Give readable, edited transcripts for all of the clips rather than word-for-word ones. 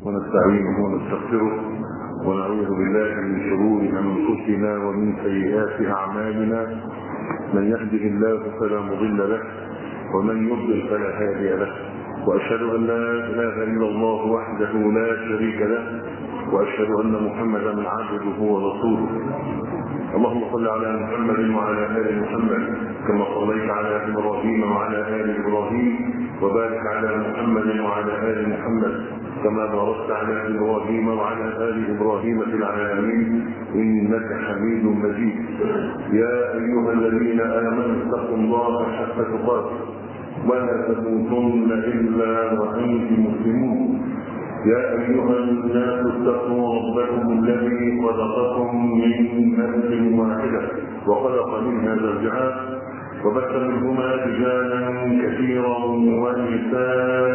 ونستعينه ونستغفره ونعوذ بالله من شرور انفسنا ومن سيئات اعمالنا. من يهده الله فلا مضل له ومن يضلل فلا هادي له، واشهد ان لا اله الا الله وحده لا شريك له، واشهد ان محمدا عبده ورسوله. اللهم صل على محمد وعلى ال محمد كما صليت على ابراهيم وعلى ال ابراهيم، وبارك على محمد وعلى ال محمد كما باركت على ابراهيم وعلى ال ابراهيم في العالمين انك حميد مجيد. يا ايها الذين امنوا اتقوا الله حق تقاته ولا تموتن الا وانتم مسلمون. يا ايها الناس اتقوا ربكم الذي خلقكم من نفس واحده وخلق منها زوجها وبث منهما رجالا كثيرا ونساء،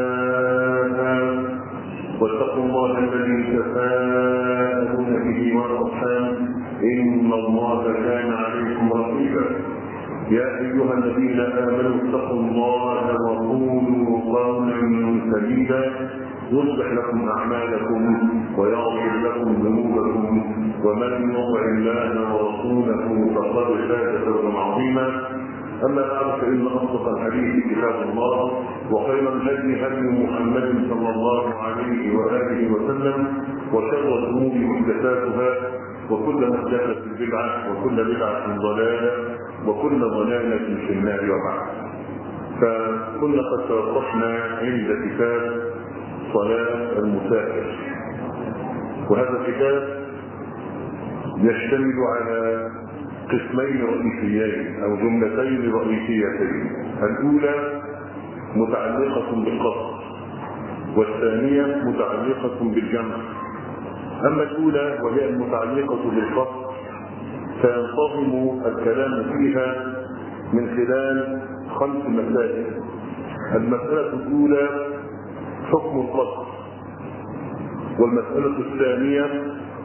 واتقوا الله الذي تساءلون به والارحام ان الله كان عليكم رقيبا. يا ايها الذين امنوا اتقوا الله وقولوا قولا سديدا يصلح لكم اعمالكم ويغفر لكم ذنوبكم، ومن يطع الله ورسوله فقد فاز فوزا عظيما. اما بعد فان اصدق الحديث كتاب الله، وخير الهدي هدي محمد صلى الله عليه واله وسلم، وشر الامور محدثاتها، وكل محدثه بدعه، وكل بدعه ضلاله، وكل ضلاله في النار. وبعد، فكنا قد توقفنا عند كتاب صلاة المسافر، وهذا الكتاب يشتمل على قسمين رئيسيين او جملتين رئيسيتين. الاولى متعلقة بالقصر، والثانية متعلقة بالجمع. اما الاولى وهي المتعلقة بالقصر فينتظم الكلام فيها من خلال 5 مسائل. المسألة الاولى حكم القصر، والمسألة الثانية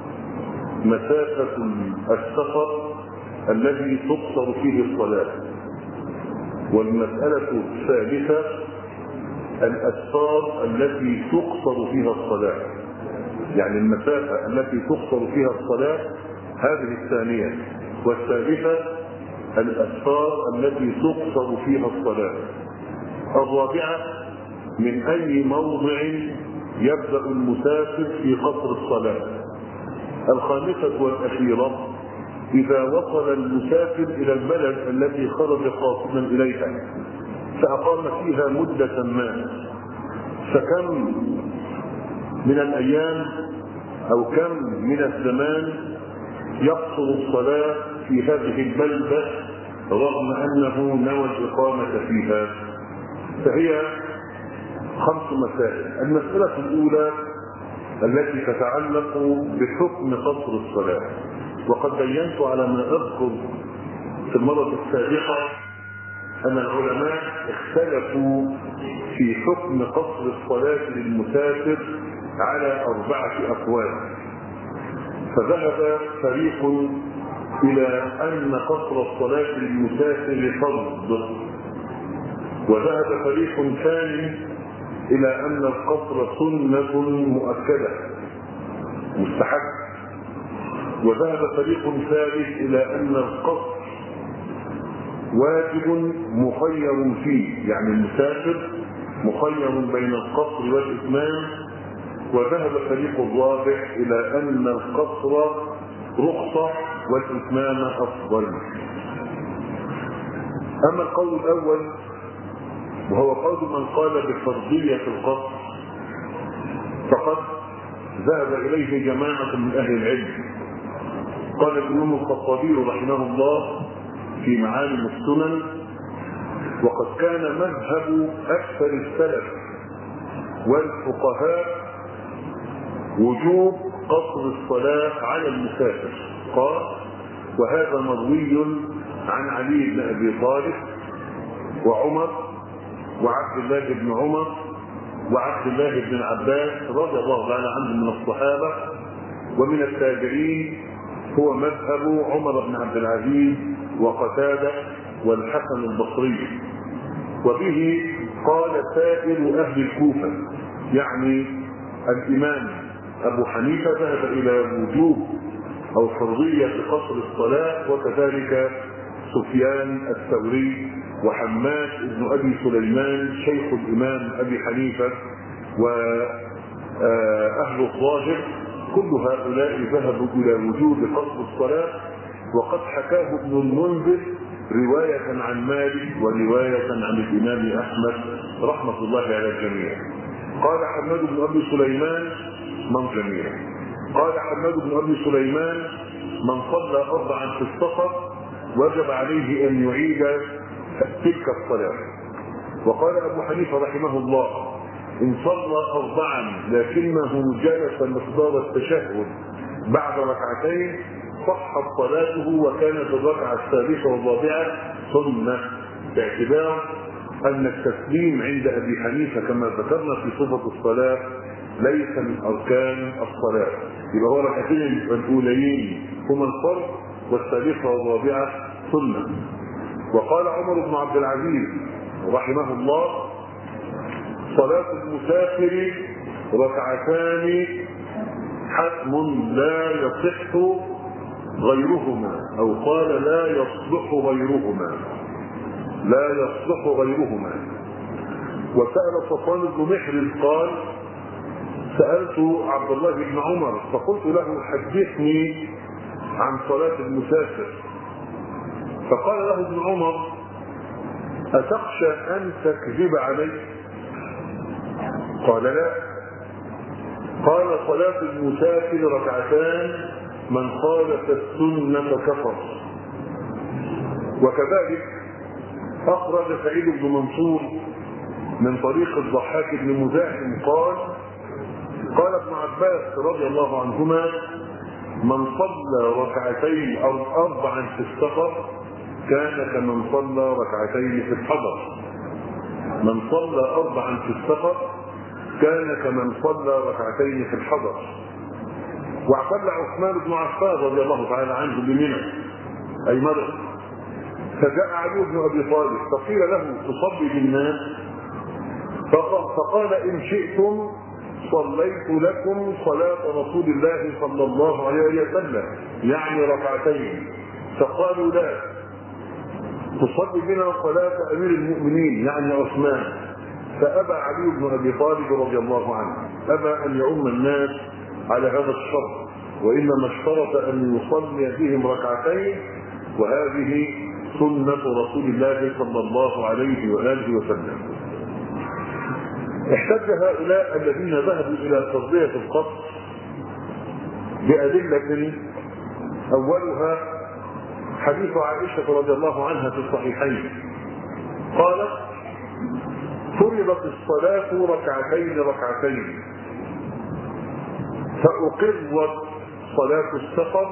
مسافة السفر الذي تقصر فيه الصلاة، والمسألة الثالثة الأسفار التي تقصر فيها الصلاة، يعني المسافة التي تقصر فيها الصلاة هذه الثانية، والثالثة الأسفار التي تقصر فيها الصلاة. الرابعة من أي موضع يبدأ المسافر في قصر الصلاة. الخامسة والأخيرة إذا وصل المسافر إلى البلد التي خرج قاصدا إليها فأقام فيها مدة ما، فكم من الأيام أو كم من الزمان يقصر الصلاة في هذه البلدة رغم أنه نوى الإقامة فيها. فهي 5 مسائل. المسألة الأولى التي تتعلق بحكم قصر الصلاة، وقد بينت على ما أذكر في المرة السابقة أن العلماء اختلفوا في حكم قصر الصلاة للمسافر على 4 أقوال. فذهب فريق إلى أن قصر الصلاة للمسافر فرض، وذهب فريق ثاني إلى أن القصر سنة مؤكدة مستحب، وذهب فريق ثالث إلى أن القصر واجب مخير فيه، يعني المسافر مخير بين القصر والإتمام، وذهب فريق الرابع إلى أن القصر رخصة والإتمام أفضل. أما القول الأول وهو قول من قال بفرضية القصر فقد ذهب إليه جماعة من أهل العلم. قال الإمام الخطابي رحمه الله في معالم السنن: وقد كان مذهب أكثر السلف والفقهاء وجوب قصر الصلاة على المسافر. قال: وهذا مروي عن علي بن أبي طالب وعمر وعبد الله بن عمر وعبد الله بن عباس رضي الله تعالى عنهم من الصحابة، ومن التابعين هو مذهب عمر بن عبد العزيز وقتادة والحسن البصري. وبه قال سائر أهل الكوفة، يعني الإمام أبو حنيفة ذهب إلى وجوب أو فرضية قصر الصلاة، وكذلك سفيان الثوري وحماد بن أبي سليمان شيخ الإمام أبي حنيفة وأهل الظاهر، كل هؤلاء ذهبوا إلى وجوب قصر الصلاة. وقد حكاه ابن المنذر رواية عن مالك ورواية عن الإمام أحمد رحمة الله على الجميع. قال حماد بن أبي سليمان من صلى 4 في السفر وجب عليه أن يعيد تلك الصلاة. وقال أبو حنيفة رحمه الله إن صلى 4 لكنه جلس مقدار التشهد بعد ركعتين صحت صلاته وكانت الركعة الثالثة والرابعة سنة، باعتبار أن التسليم عند أبي حنيفة كما ذكرنا في صفة الصلاة ليس من أركان الصلاة، يبقى هو ركعتين الأوليين هما الفرض والثالثة والرابعة سنة. وقال عمر بن عبد العزيز رحمه الله صلاة المسافر ركعتان حتم لا يصح غيرهما، أو قال لا يصلح غيرهما. وسأل صفوان بن محرز قال سألت عبد الله بن عمر فقلت له حدثني عن صلاة المسافر، فقال له ابن عمر أتخشى أن تكذب علي؟ قال لا. قال صلاة المسافر ركعتان من خالف السنة كفر. وكذلك أخرج سعيد بن منصور من طريق الضحاك بن مزاحم قال ابن عباس رضي الله عنهما من صلى ركعتين أو 4 في السفر كان كمن صلى ركعتين في الحضر. من صلى 4 في السفر كان كمن صلى ركعتين في الحضر. واعتل عثمان بن عفان رضي الله تعالى عنه بمنى أي مرض، فجاء علي بن أبي طالب فقيل له تصلي بالناس، فقال إن شئتم صليت لكم صلاة رسول الله صلى الله عليه وسلم يعني ركعتين. فقالوا لا، تصلي بنا صلاة أمير المؤمنين يعني عثمان. فأبى علي بن أبي طالب رضي الله عنه، أبى أن يؤم الناس على هذا الشرط، وإنما اشترط أن يصلي بهم ركعتين، وهذه سنة رسول الله صلى الله عليه وآله وسلم. احتج هؤلاء الذين ذهبوا إلى تربية القصر بأدلة، أولها حديث عائشة رضي الله عنها في الصحيحين قالت فرضت الصلاة ركعتين فأقرت صلاة السفر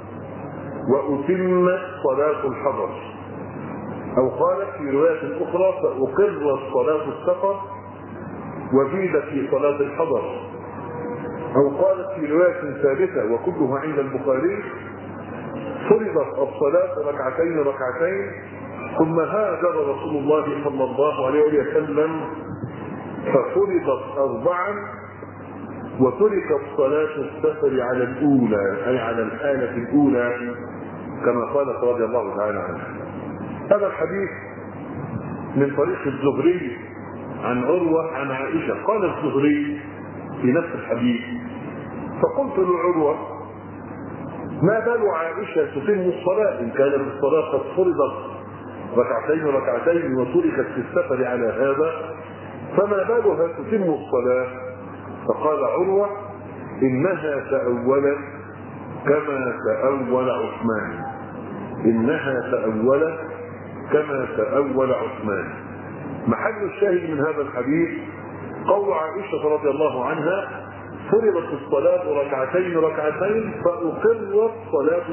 وأتمت صلاة الحضر، أو قالت في رواية أخرى فأقرت صلاة السفر وزيدت في صلاة الحضر، أو قالت في رواية ثالثة وكلها عند البخاري فرضت الصلاة ركعتين ثم هاجر رسول الله صلى الله عليه وسلم ففرضت 4 وتركت صلاة السفر على الأولى أي على الحالة الأولى كما قالت رضي الله تعالى عنها. هذا الحديث من طريق الزهري عن عروة عن عائشة. قال الزهري في نفس الحديث فقلت لعروة ما بال عائشة تتم الصلاة إن كانت الصلاة قد فرضت ركعتين وتركت في السفر على هذا، فما بالها تتم الصلاة؟ فقال عروة إنها تأولت كما تأول عثمان. محل الشاهد من هذا الحديث قول عائشة رضي الله عنها فرضت الصلاة ركعتين فأقرت صلاة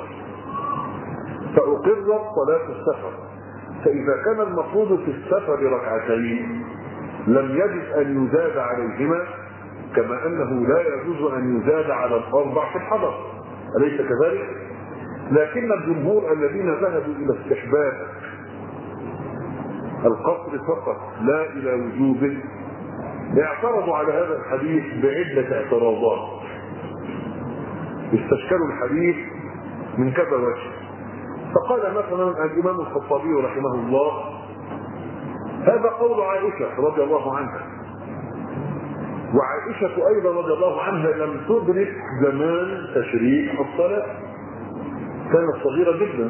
السفر. فإذا كان المفروض في السفر ركعتين لم يجب أن يزاد عليهما، كما أنه لا يجوز أن يزاد على 4 في الحضر، أليس كذلك؟ لكن الجمهور الذين ذهبوا إلى استحباب القصر فقط لا إلى وجوبه اعترضوا على هذا الحديث بعدة اعتراضات، استشكلوا الحديث من كذا وجه. فقال مثلا الإمام الخطابي رحمه الله: هذا قول عائشة رضي الله عنها، وعائشة أيضا رضي الله عنها لم تدرك زمان تشريع الصلاة، كانت صغيرة جدا.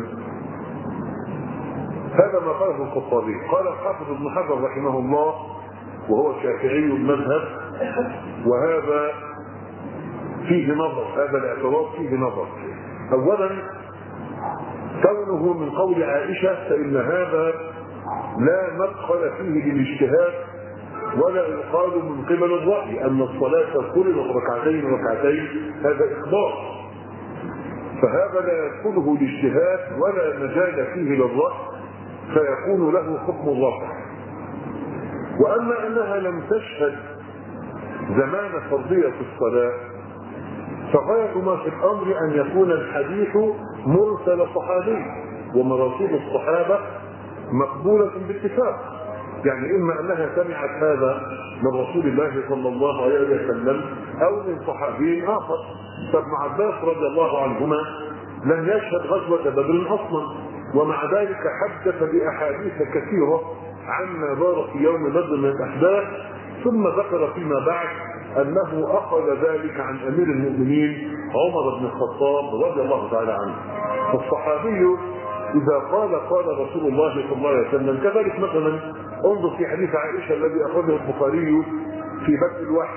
هذا ما قاله الخطابي. قال الحافظ ابن حجر رحمه الله وهو شافعي المذهب، وهذا فيه نظر، هذا الاعتراض فيه نظر. أولا كونه من قول عائشة فإن هذا لا مدخل فيه للاجتهاد ولا يقال من قبل الرأي أن الصلاة فرضت ركعتين ركعتين، هذا إخبار، فهذا لا يدخله الاجتهاد ولا مجال فيه للرأي، فيكون له حكم الرفع. وأما أنها لم تشهد زمان فرضية الصلاة، فغاية ما في الأمر أن يكون الحديث مرسل صحابي، ومراسيل الصحابة مقبولة باتفاق، يعني إما أنها سمعت هذا من رسول الله صلى الله عليه وسلم أو من صحابي آخر. فابن عباس رضي الله عنهما لم يشهد غزوة بدر أصلا، ومع ذلك حدث بأحاديث كثيرة عما دار في يوم بدر من الأحداث، ثم ذكر فيما بعد أنه أخذ ذلك عن أمير المؤمنين عمر بن الخطاب رضي الله تعالى عنه. فالصحابي إذا قال رسول الله صلى الله عليه وسلم، كذلك مثلا انظر في حديث عائشة الذي أخرجه البخاري في بدء الوحي،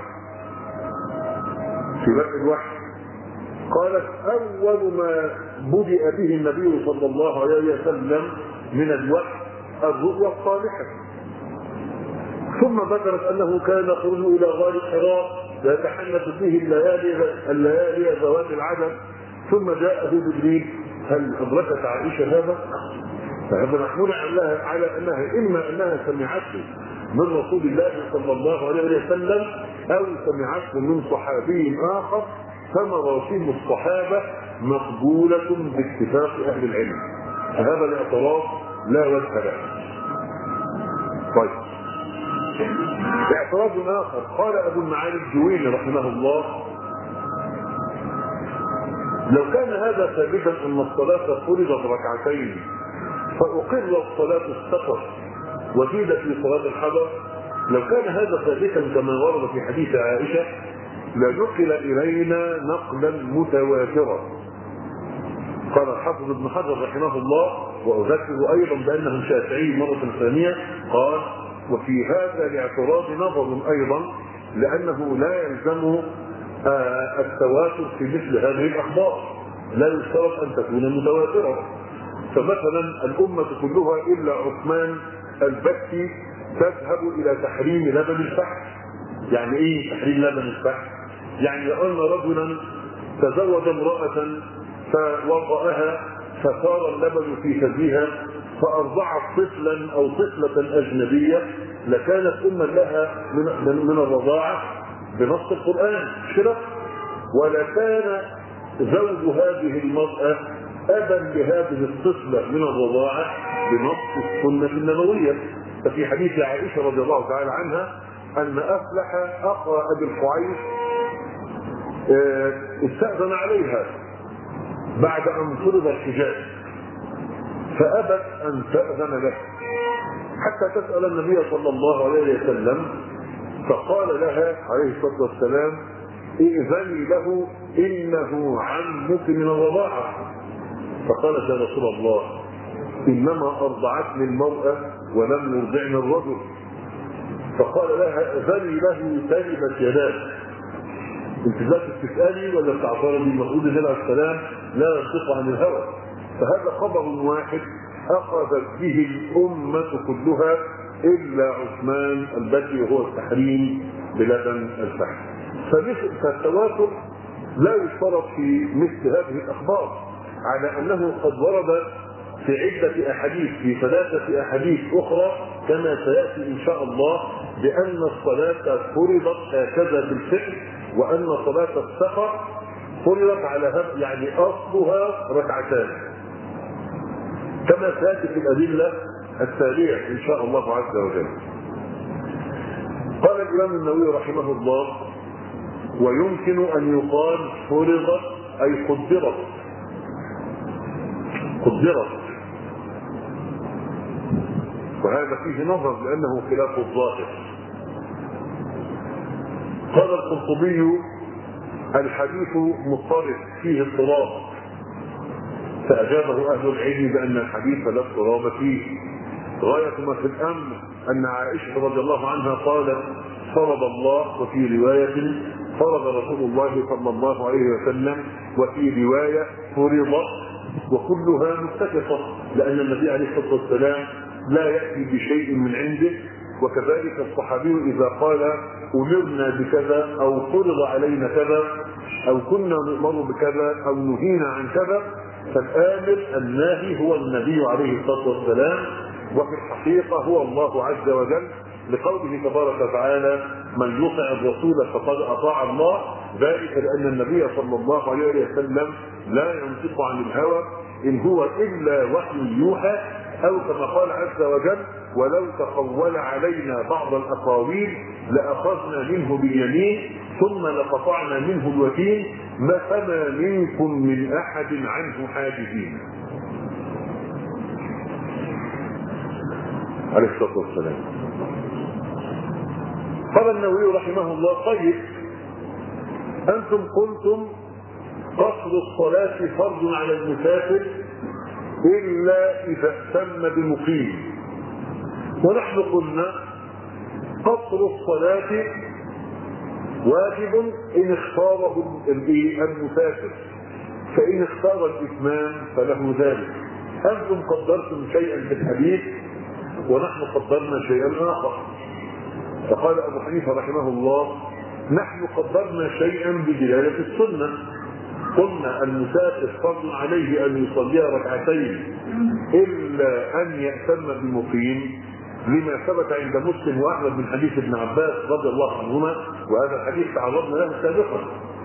قالت: أول ما بدأ به النبي صلى الله عليه وسلم من الوحي الرؤيا الصالحة، ثم ذكرت أنه كان يخرج إلى غار حراء ويتحنث فيه الليالي ذوات العدد، ثم جاءه جبريل. هل أدركت عائشة هذا؟ فهذا محمول على أنها إما أنها سمعته من رسول الله صلى الله عليه وسلم أو سمعته من صحابي آخر، فمراسيل الصحابة مقبولة باتفاق أهل العلم، فهذا الاعتراض لا وجه له. طيب، اعتراض آخر قال أبو المعالي الجويني رحمه الله: لو كان هذا ثابتا أن الصلاة فرضت ركعتين فأقرت صلاة السفر وزيد في صلاة الحضر، لو كان هذا ثابتا كما ورد في حديث عائشة لنقل إلينا نقلا متواترا. قال الحافظ ابن حجر رحمه الله، وأذكر أيضا بأنه شافعي مرة ثانية، قال: وفي هذا الاعتراض نظر أيضا، لأنه لا يلزم التواتر في مثل هذه الأخبار، لا يشترط أن تكون متواترة. فمثلا الأمة كلها إلا عثمان البكي تذهب إلى تحريم لبن الفحم. يعني إيه تحريم لبن الفحم؟ يعني أن رجلا تزوج امرأة فوضعها فصار اللبن في ثديها فأرضعت طفلا أو طفلة أجنبية، لكانت أما لها من الرضاعة بنص القرآن شرف، ولكان زوج هذه المرأة أبا لهذه الطفلة من الرضاعة بنص السنة النبوية. ففي حديث عائشة رضي الله تعالى عنها أن أفلح أخا أبي القعيس استأذن عليها بعد أن فرض الحجاب، فأبت أن تأذن له حتى تسأل النبي صلى الله عليه وسلم، فقال لها عليه الصلاة والسلام: ائذني له إنه عمك من الرضاعة. فقالت: يا رسول الله، إنما أرضعتني المرأة ولم يرضعني الرجل. فقال لها: ائذني له تربت يداك. انت لا تسألي ولا تعترضي، المفروض ان السلام لا ينطق عن الهوى. فهذا خبر واحد أخذت به الأمة كلها إلا عثمان البكي، وهو التحريم بلبن الفحم. فالتواتر لا يشترط في مثل هذه الأخبار، على أنه قد ورد في عدة أحاديث، في 3 أحاديث أخرى كما سيأتي إن شاء الله، بأن الصلاة فرضت هكذا في الفقه، وأن صلاة السفر فرضت على هذا، يعني أصلها ركعتان، كما سيأتي في الأدلة التالية إن شاء الله عز وجل. قال الإمام النووي رحمه الله: ويمكن أن يقال فرضت أي قدرت، وهذا فيه نظر لأنه خلاف الظاهر. قال القرطبي: الحديث مضطرب فيه اضطراب، فأجابه أهل العلم بأن الحديث لا اضطراب فيه. غاية ما في الأمر أن عائشة رضي الله عنها قالت: فرض الله، وفي رواية فرض رسول الله صلى الله عليه وسلم، وفي رواية فرض، وكلها متفقة، لأن النبي عليه الصلاة والسلام لا يأتي بشيء من عنده. وكذلك الصحابي إذا قال أمرنا بكذا أو فرض علينا كذا أو كنا نؤمر بكذا أو نهينا عن كذا، فالآمر الناهي هو النبي عليه الصلاة والسلام، وفي الحقيقة هو الله عز وجل، لقوله تبارك وتعالى: من يطع الرسول فقد أطاع الله، ذلك لأن النبي صلى الله عليه وسلم لا ينطق عن الهوى إن هو إلا وحي يوحى، أو كما قال عز وجل: ولو تقول علينا بعض الأقاويل لأخذنا منه باليمين ثم لقطعنا منه الوتين فما منكم من أحد عنه حاجزين. عليه الصلاة والسلام. قال النووي رحمه الله: طيب، أنتم قلتم قصر الصلاة فرض على المسافر إلا إذا اهتم بمقيم، ونحن قلنا قصر الصلاة واجب إن اختاره المسافر، فإن اختار الإتمام فله ذلك. أنتم قدرتم شيئا في الحديث ونحن قدرنا شيئا آخر. فقال أبو حنيفة رحمه الله: نحن قدرنا شيئا بدلالة السنة، قلنا المسافر فرض عليه أن يصلي ركعتين إلا أن يأتم بمقيم، لما ثبت عند مسلم وأحمد من حديث ابن عباس رضي الله عنهما، وهذا الحديث تعرضنا له سابقا،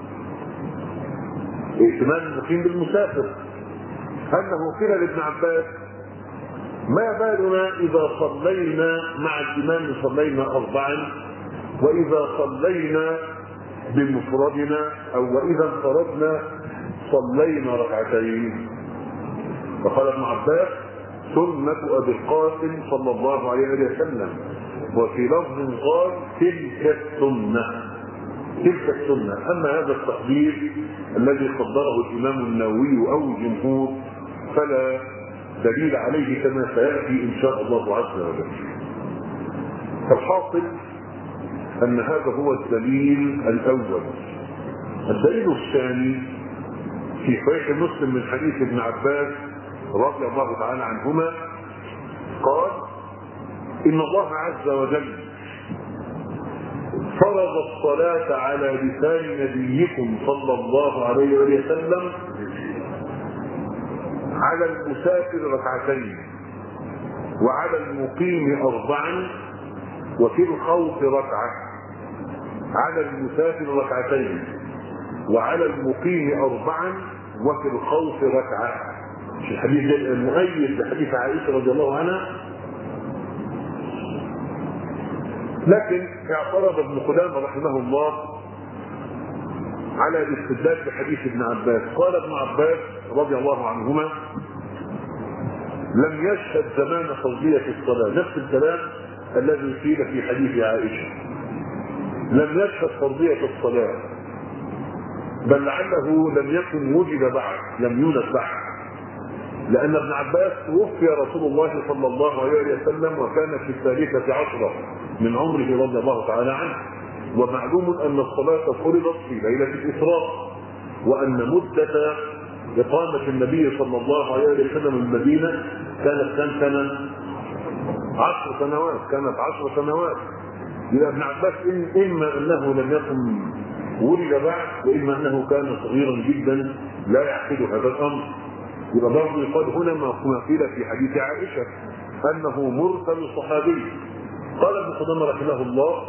ائتمان المقيم بالمسافر، أنه قيل لابن عباس: ما بالنا إذا صلينا مع الإمام صلينا 4، وإذا صلينا بمفردنا أو وإذا انفردنا صلينا 2. فقال ابن عباس: سنة أبي القاسم صلى الله عليه وسلم. وفي لفظ قال: تلك السنة. أما هذا التقدير الذي قدره الإمام النووي أو الجمهور فلا دليل عليه كما سيأتي إن شاء الله عز وجل. فالحاصل أن هذا هو الدليل الأول. الدليل الثاني في صحيح مسلم من حديث ابن عباس رضي الله تعالى عنهما قال: إن الله عز وجل فرض الصلاة على لسان نبيكم صلى الله عليه وسلم على المسافر 2، وعلى المقيم 4، وفي الخوف 1. على المسافر 2، وعلى المقيم 4، وفي الخوف 1. في الحديث المؤيد بحديث عائشة رضي الله عنها. لكن اعترض ابن قدامة رحمه الله على الاستدلال بحديث ابن عباس. قال ابن عباس رضي الله عنهما: لم يشهد زمان فرضية الصلاة، نفس الكلام الذي قيل في حديث عائشة، لم يشهد فرضية الصلاة، بل لعله لم يكن وجد بعد، لم يولد بعد، لأن ابن عباس توفي رسول الله صلى الله عليه وسلم وكان في 13 من عمره رضي الله تعالى عنه. ومعلوم أن الصلاة فرضت في ليلة الإسراء، وأن مدة إقامة النبي صلى الله عليه وسلم المدينة كانت كم سنة؟ 10 سنوات، كانت 10 سنوات. يبقى ابن عباس إما أنه لم يكن ولد بعد، وإما أنه كان صغيرا جدا لا يعقل هذا الأمر. يبقى برضه يقال هنا ما قيل في حديث عائشة أنه مرسل صحابي. قال ابن قدامة رحمه الله: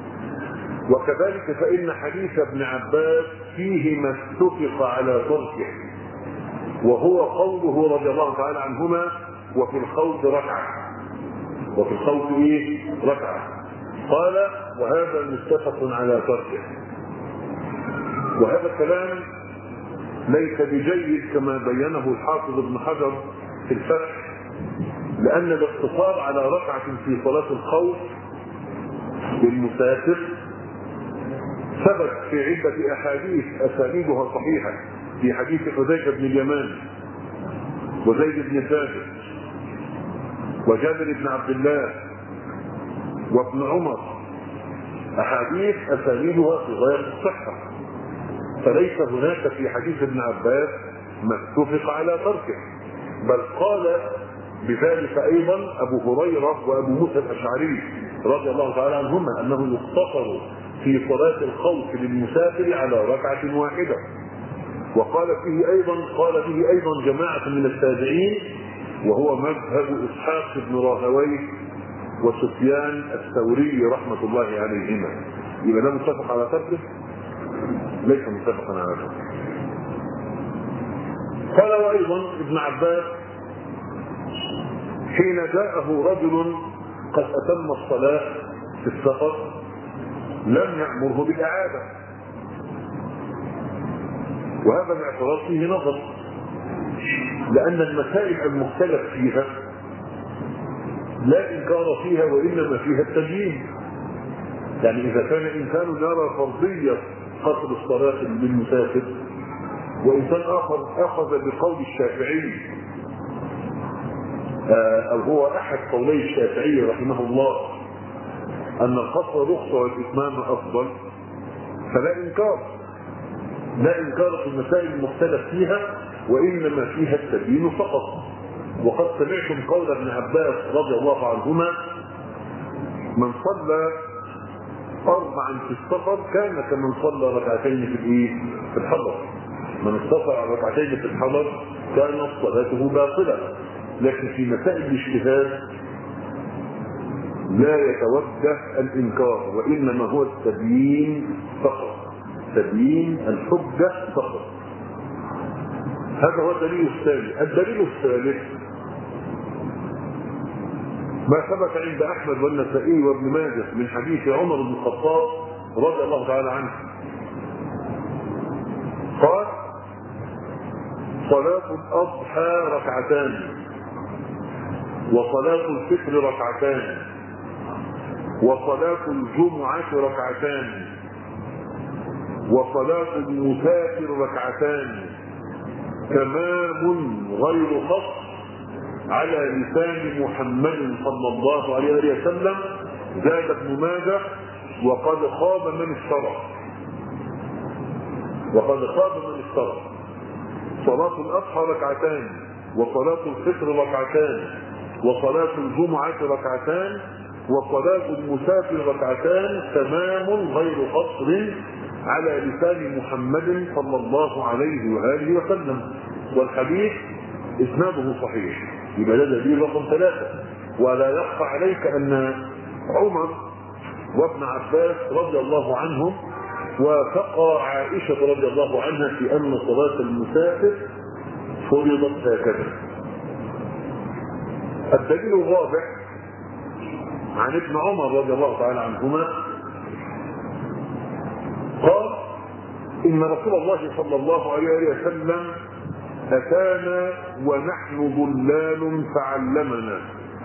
وكذلك فإن حديث ابن عباس فيه ما اتفق على تركه، وهو قوله رضي الله تعالى عنهما: وفي الخوف 1. وفي الخوف 1. قال وهذا متفق على تركه. وهذا الكلام ليس بجيد كما بينه الحافظ ابن حجر في الفتح، لأن الاقتصار على ركعة في صلاة الخوف للمسافر ثبت في عدة أحاديث أسانيدها صحيحة، في حديث حذيفة بن اليمان وزيد بن ثابت وجابر بن عبد الله وابن عمر، أحاديث أسانيدها في غاية الصحة، فليس هناك في حديث ابن عباس ما اتفق على تركه، بل قال بذلك أيضا أبو هريرة وأبو موسى الأشعري رضي الله تعالى عنهما أنه يقتصر في صلاة الخوف للمسافر على ركعة واحدة. وقال به أيضا جماعة من التابعين، وهو مذهب إسحاق بن راهويه وسفيان الثوري رحمة الله عليهما. يبقى ده متفق على تركه؟ ليس متفقا على تركه. قال وأيضا ابن عباس حين جاءه رجل قد أتم الصلاة في السفر لم يأمره بالإعادة، وهذا الاعتراض فيه نظر، لأن المسائل المختلف فيها لا إنكار فيها وإنما فيها التبيين. يعني إذا كان إنسان يرى فرضية قصر الصلاة للمسافر، وإنسان آخر أخذ بقول الشافعي أو هو أحد قولي الشافعي رحمه الله أن القصر رخصة والإتمام أفضل، فلا إنكار في المسائل المختلف فيها وإنما فيها التبيين فقط. وقد سمعتم قول ابن عباس رضي الله عنهما من صلى أربعا في السفر كان كمن صلى ركعتين في الحضر. من استطاع ركعتين في الحضر كانت صلاته باطلة. لكن في مسائل الاجتهاد لا يتوجه الإنكار، وإنما هو التبيين فقط، تبيين الحجة فقط. هذا هو الدليل الثاني. الدليل الثالث ما ثبت عند أحمد والنسائي وابن ماجه من حديث عمر بن الخطاب رضي الله تعالى عنه قال صلاة الأضحى ركعتان، وصلاة الفطر ركعتان، وصلاة الجمعة ركعتان، وصلاة المسافر ركعتان، تمام غير خص على لسان محمد صلى الله عليه وسلم. زاد ابن ماجه وقد خاب من افترى. صلاة الأضحى ركعتان، وصلاة الفطر ركعتان، وصلاة الجمعة ركعتان، وصلاة المسافر ركعتان، تمام غير قصر على لسان محمد صلى الله عليه وآله وسلم. والحديث إسناده صحيح. يبقى ده دليل رقم 3. ولا يخفى عليك أن عمر وابن عباس رضي الله عنهم وافقا عائشة رضي الله عنها في أن صلاة المسافر فرضت هكذا. الدليل الرابع عن ابن عمر رضي الله تعالى عنهما قال إن رسول الله صلى الله عليه وسلم أتانا ونحن ضلال فعلمنا،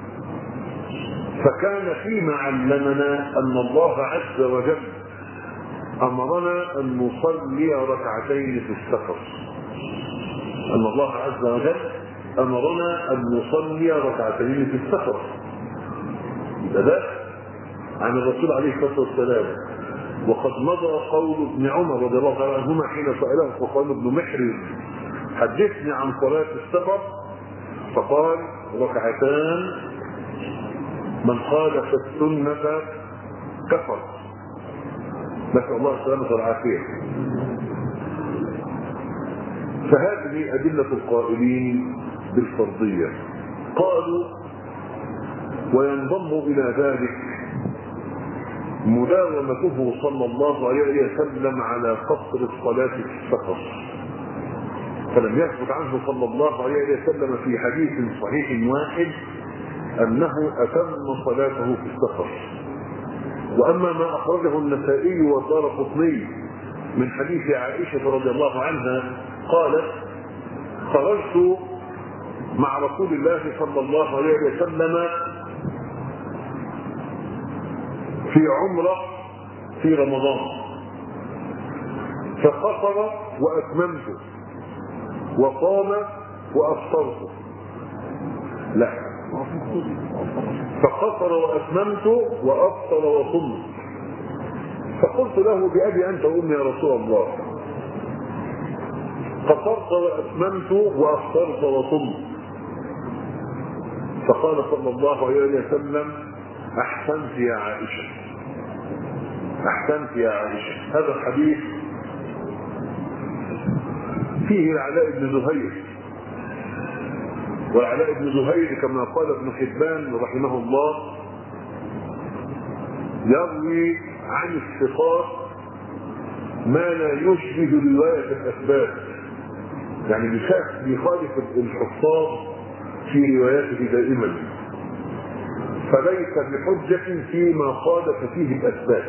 فكان فيما علمنا أن الله عز وجل أمرنا أن نصلي ركعتين في السفر. أن الله عز وجل أمرنا أن نصلي ركعتين في السفر. ده عن الرسول عليه الصلاة والسلام. وقد مضى قول ابن عمر رضي الله تعالى عنهما حين سأله فقال ابن محرز حدثني عن صلاة السفر، فقال ركعتان، من خالف السنة كفر. نسأل الله السلامة والعافية. فهذه أدلة القائلين بالفرضية. قالوا وينضم إلى ذلك مداومته صلى الله عليه وسلم على قصر الصلاة في السفر، فلم يثبت عنه صلى الله عليه وسلم في حديث صحيح واحد أنه أتم صلاته في السفر. واما ما اخرجه النسائي والدارقطني من حديث عائشه رضي الله عنها قالت: خرجت مع رسول الله صلى الله عليه وسلم في عمره في رمضان، فقصر واتممت وصام وافطرت. لا، فقصر واتممت وافطر وصمت. فقلت له: بأبي انت وامي يا رسول الله، قصرت واتممت وافطرت وصمت. فقال صلى الله عليه وسلم: احسنت يا عائشه، احسنت يا عائشه. هذا الحديث فيه العلاء بن زهير، والعلاء بن زهير كما قال ابن حبان رحمه الله يروي عن الثقات ما لا يشبه روايه الاثبات، يعني بيخالف الحفاظ في رواياته دائما، فليس بحجه فيما خالف فيه الاثبات.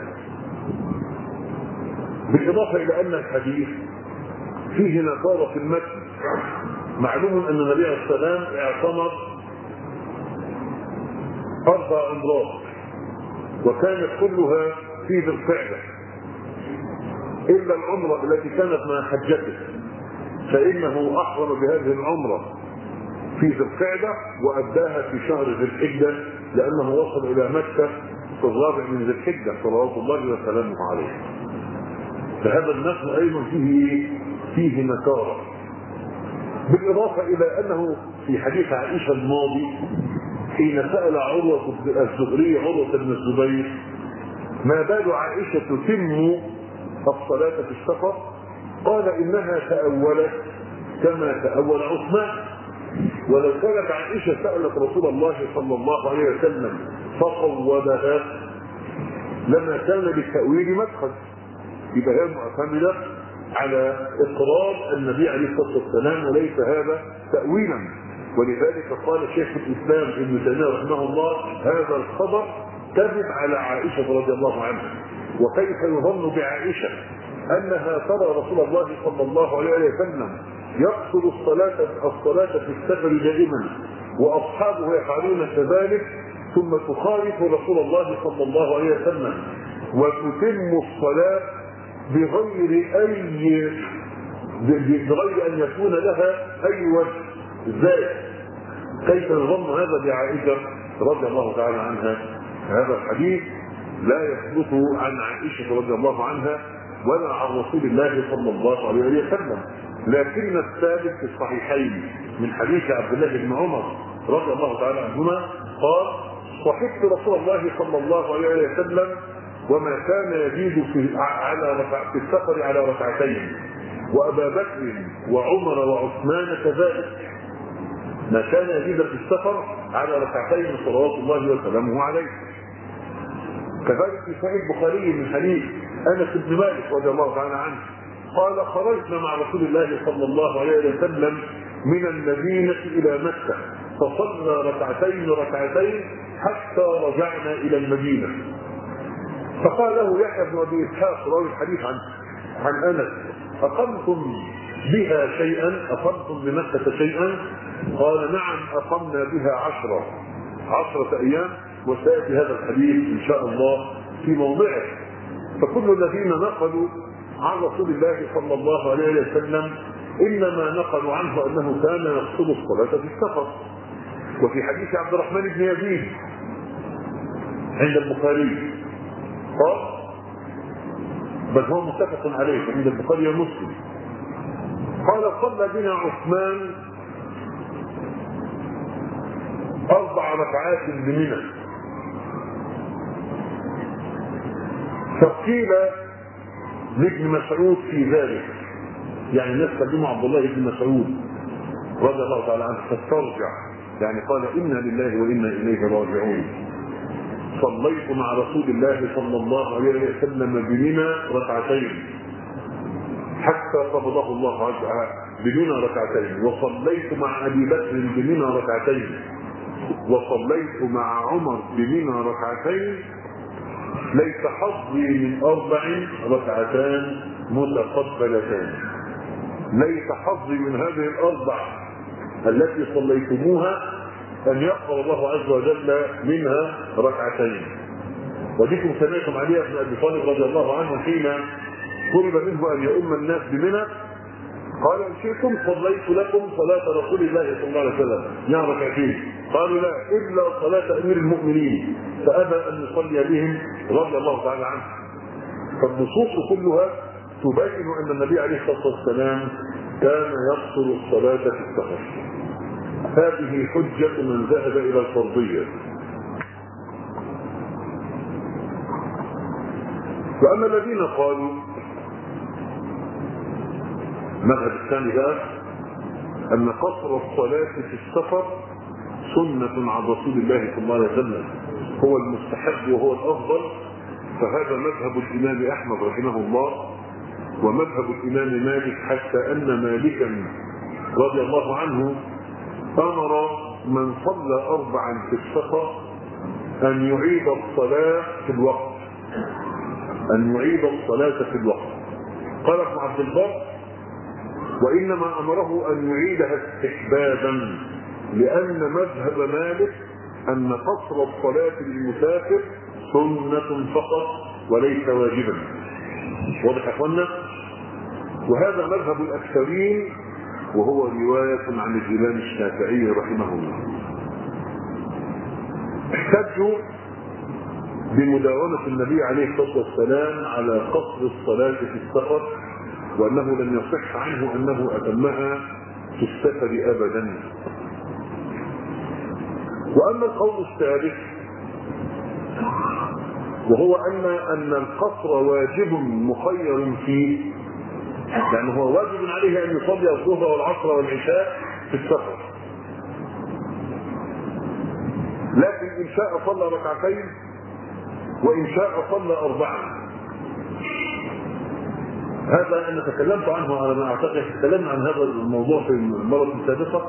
بالاضافه الى ان الحديث فيه نكاره في المتن. معلوم ان النبي عليه السلام اعتمر 4 عمرات وكانت كلها في ذي القعده الا العمره التي كانت مع حجته، فانه احرم بهذه العمره في ذي القعده واداها في شهر ذي الحجه، لانه وصل الى مكه في 4 من ذي الحجه صلوات الله وسلامه عليه. فهذا المتن ايضا فيه نكاره. بالاضافه الى انه في حديث عائشه الماضي حين سال عروه الزهري عروه بن الزبير: ما بال عائشه تتم الصلاه في السفر؟ قال: انها تاولت كما تاول عثمان. ولو كانت عائشه سالت رسول الله صلى الله عليه وسلم فصوبها لما كان للتاويل مدخل، يبقى هي معتمده على اقرار النبي عليه الصلاه والسلام وليس هذا تاويلا. ولذلك قال شيخ الاسلام ابن تيميه رحمه الله: هذا الخبر كذب على عائشه رضي الله عنها. وكيف يظن بعائشه انها ترى رسول الله صلى الله عليه وسلم يقصد الصلاه في السفر دائما واصحابه يفعلون كذلك، ثم تخالف رسول الله صلى الله عليه وسلم وتتم الصلاه بغير ان يكون لها اي وجه؟ ازاي؟ كيف يظن هذا بعائشه رضي الله تعالى عنها؟ هذا الحديث لا يثبت عن عائشه رضي الله عنها ولا عن رسول الله صلى الله عليه وسلم، لكن الثابت في الصحيحين من حديث عبد الله بن عمر رضي الله تعالى عنهما قال: صحبت رسول الله صلى الله عليه وسلم وما كان يزيد في السفر على ركعتين، وابا بكر وعمر وعثمان كذلك، ما كان يزيد في السفر على ركعتين صلوات الله وسلامه عليه. كذلك في صحيح البخاري من حديث انس بن مالك رضي الله تعالى عنه قال: خرجنا مع رسول الله صلى الله عليه وسلم من المدينه الى مكه فصلنا ركعتين حتى رجعنا الى المدينه. فقال له يحيى بن ابي اسحاق راوي الحديث عن انس: اقمتم بها شيئا؟ اقمتم بمكه شيئا؟ قال: نعم، اقمنا بها 10 ايام، وسياتي هذا الحديث ان شاء الله في موضعه. فكل الذين نقلوا عن رسول الله صلى الله عليه وسلم انما نقلوا عنه انه كان يقصد الصلاه في السفر. وفي حديث عبد الرحمن بن يزيد عند البخاري قال، بل هو متفق عليه عند البخاري ومسلم، قال: صلى بنا عثمان 4 ركعات بمنى. فقيل لابن مسعود في ذلك، يعني الناس كلموا عبد الله بن مسعود رضي الله تعالى عنه فاسترجع، يعني قال: انا لله وانا اليه راجعون. صليت مع رسول الله صلى الله عليه وسلم بمنى 2 حتى قبضه الله عز وجل بمنى 2، وصليت مع ابي بكر بمنى 2، وصليت مع عمر بمنى 2، ليس حظي من 4 ركعتان متقبلتان. ليس حظي من هذه ال4 التي صليتموها أن يقبل الله عز وجل منها ركعتين. وديكم سمعتم علي بن أبي طالب رضي الله عنه حين طلب منه أن يؤم الناس بمنى قال إن شئتم صليت لكم صلاة رسول الله صلى الله عليه وسلم يعني ركعتين. قالوا لا إلا صلاة أمير المؤمنين، فأبى أن يصلي بهم رضي الله تعالى عنه. فالنصوص كلها تبين أن النبي عليه الصلاة والسلام كان يقصر الصلاة في السفر. هذه حجة من ذهب إلى الفرضية. وأما الذين قالوا المذهب الثاني بقى أن قصر الصلاة في السفر سنة عن رسول الله صلى الله عليه وسلم هو المستحب وهو الأفضل، فهذا مذهب الإمام أحمد رحمه الله ومذهب الإمام مالك، حتى أن مالكا رضي الله عنه أمر من صلى 4 في السفر أن يعيد الصلاة في الوقت. أن يعيد الصلاة في الوقت. قال ابن عبد البر وإنما أمره أن يعيدها استحبابا، لأن مذهب مالك أن قصر الصلاة للمسافر سنة فقط وليس واجبا. واضح يا اخوانا؟ وهذا مذهب الأكثرين، وهو رواية عن الإمام الشافعي رحمه الله. احتجوا بمداومة النبي عليه الصلاة والسلام على قصر الصلاة في السفر، وأنه لم يصح عنه أنه أتمها في السفر أبدا. وأما القول الثالث وهو أن القصر واجب مخير فيه، يعني هو واجب عليه أن يصلي الظهر والعصر والعشاء في السفر، لكن إن شاء صلى 2 وإن شاء صلى 4. هذا أنا تكلمت عنه على ما أعتقد، تكلمنا عن هذا الموضوع في المرة السابقة.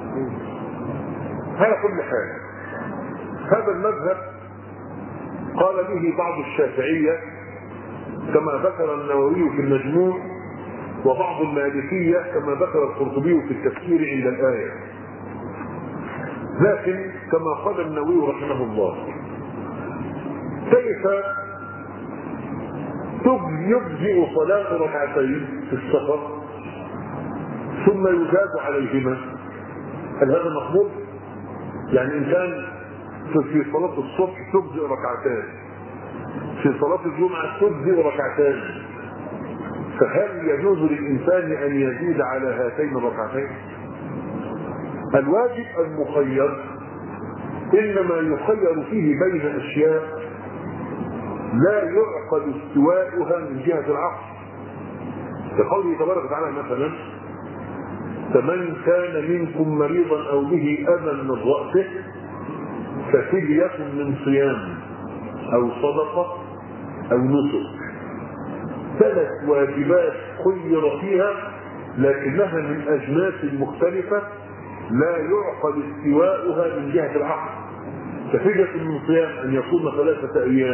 على كل حال هذا المذهب قال به بعض الشافعية كما ذكر النووي في المجموع، وبعض المالكية كما ذكر القرطبي في التفسير عند الآية. لكن كما قال النووي رحمه الله كيف يجزئ صلاة 2 في السفر ثم يزاد عليهما؟ هل هذا مقبول؟ يعني إن كان في صلاة الصبح تجزئ 2، في صلاة الجمعة تجزئ 2، فهل يجوز للإنسان أن يزيد على هاتين 2؟ الواجب المخير إنما يخير فيه بين أشياء لا يعقل استواؤها من جهة العقل، كقوله تبارك وتعالى مثلا فمن كان منكم مريضا أو به أذى من رأسه ففدية من صيام أو صدقة أو نسك. 3 واجبات خير فيها لكنها من أجناس مختلفة لا يعقل استواؤها من جهة العقل. ففدية من صيام أن يصوم 3 أيام،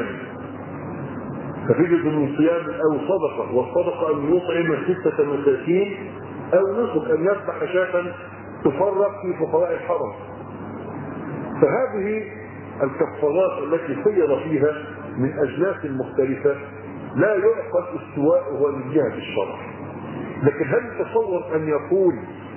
ففدية من صيام أو صدقة، والصدقة أن يطعم 6 مساكين، أو نسك أن يذبح شاة تفرق في فقراء الحرم. فهذه الكفارات التي خير فيها من أجناس مختلفة لا يعقل استواؤها من جهة الشرع. لكن هل تصور أن يقول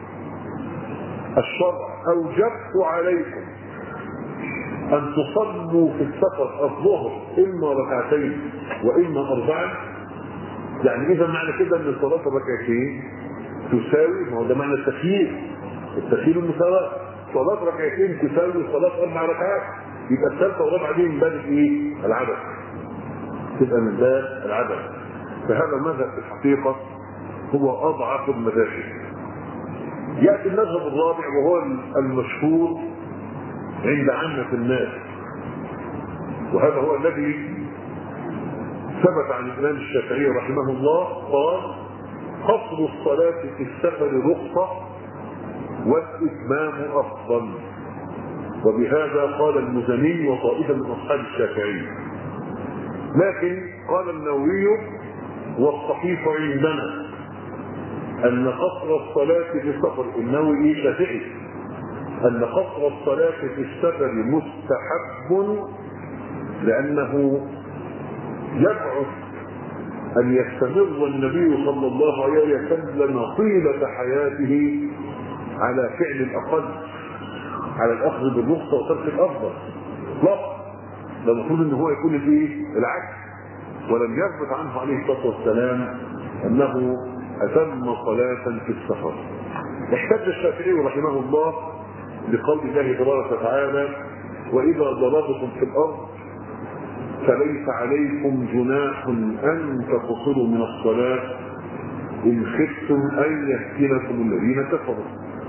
الشرع أوجبت عليكم أن تصلوا في السفر الظهر إما 2 وإما 4؟ يعني إذا معنى كده أن صلاة 2 تساوي، ما هو ده معنى التخيير المساواة، صلاة 2 تساوي صلاة 4 ركعات، يبقى الثالثة والرابعة دي من باب إيه؟ العدد، تبقى من باب العدد. فهذا المذهب في الحقيقة هو أضعف المذاهب. يأتي المذهب الرابع وهو المشهور عند عامة الناس، وهذا هو الذي ثبت عن الإمام الشافعي رحمه الله قال قصر الصلاة في السفر رخصة والإتمام أفضل. وبهذا قال المزني وطائفة من أصحاب الشافعي. لكن قال النووي والصحيح عندنا أن قصر الصلاة في السفر، النووي شافعي، أن قصر الصلاة في السفر مستحب لأنه يبعث أن يستمر النبي صلى الله عليه وسلم طيلة حياته على فعل الأقل، على الأخذ بالرخصة وترك الأفضل. لا، ده المفروض أن هو يكون فيه العكس، ولم يثبت عنه عليه الصلاة والسلام أنه أتم صلاة في السفر. احتج الشافعي رحمه الله بقول الله تبارك وتعالى: وإذا ضربتم في الأرض فليس عليكم جناح أن تقصروا من الصلاة إن خفتم أن يفتنكم الذين كفروا.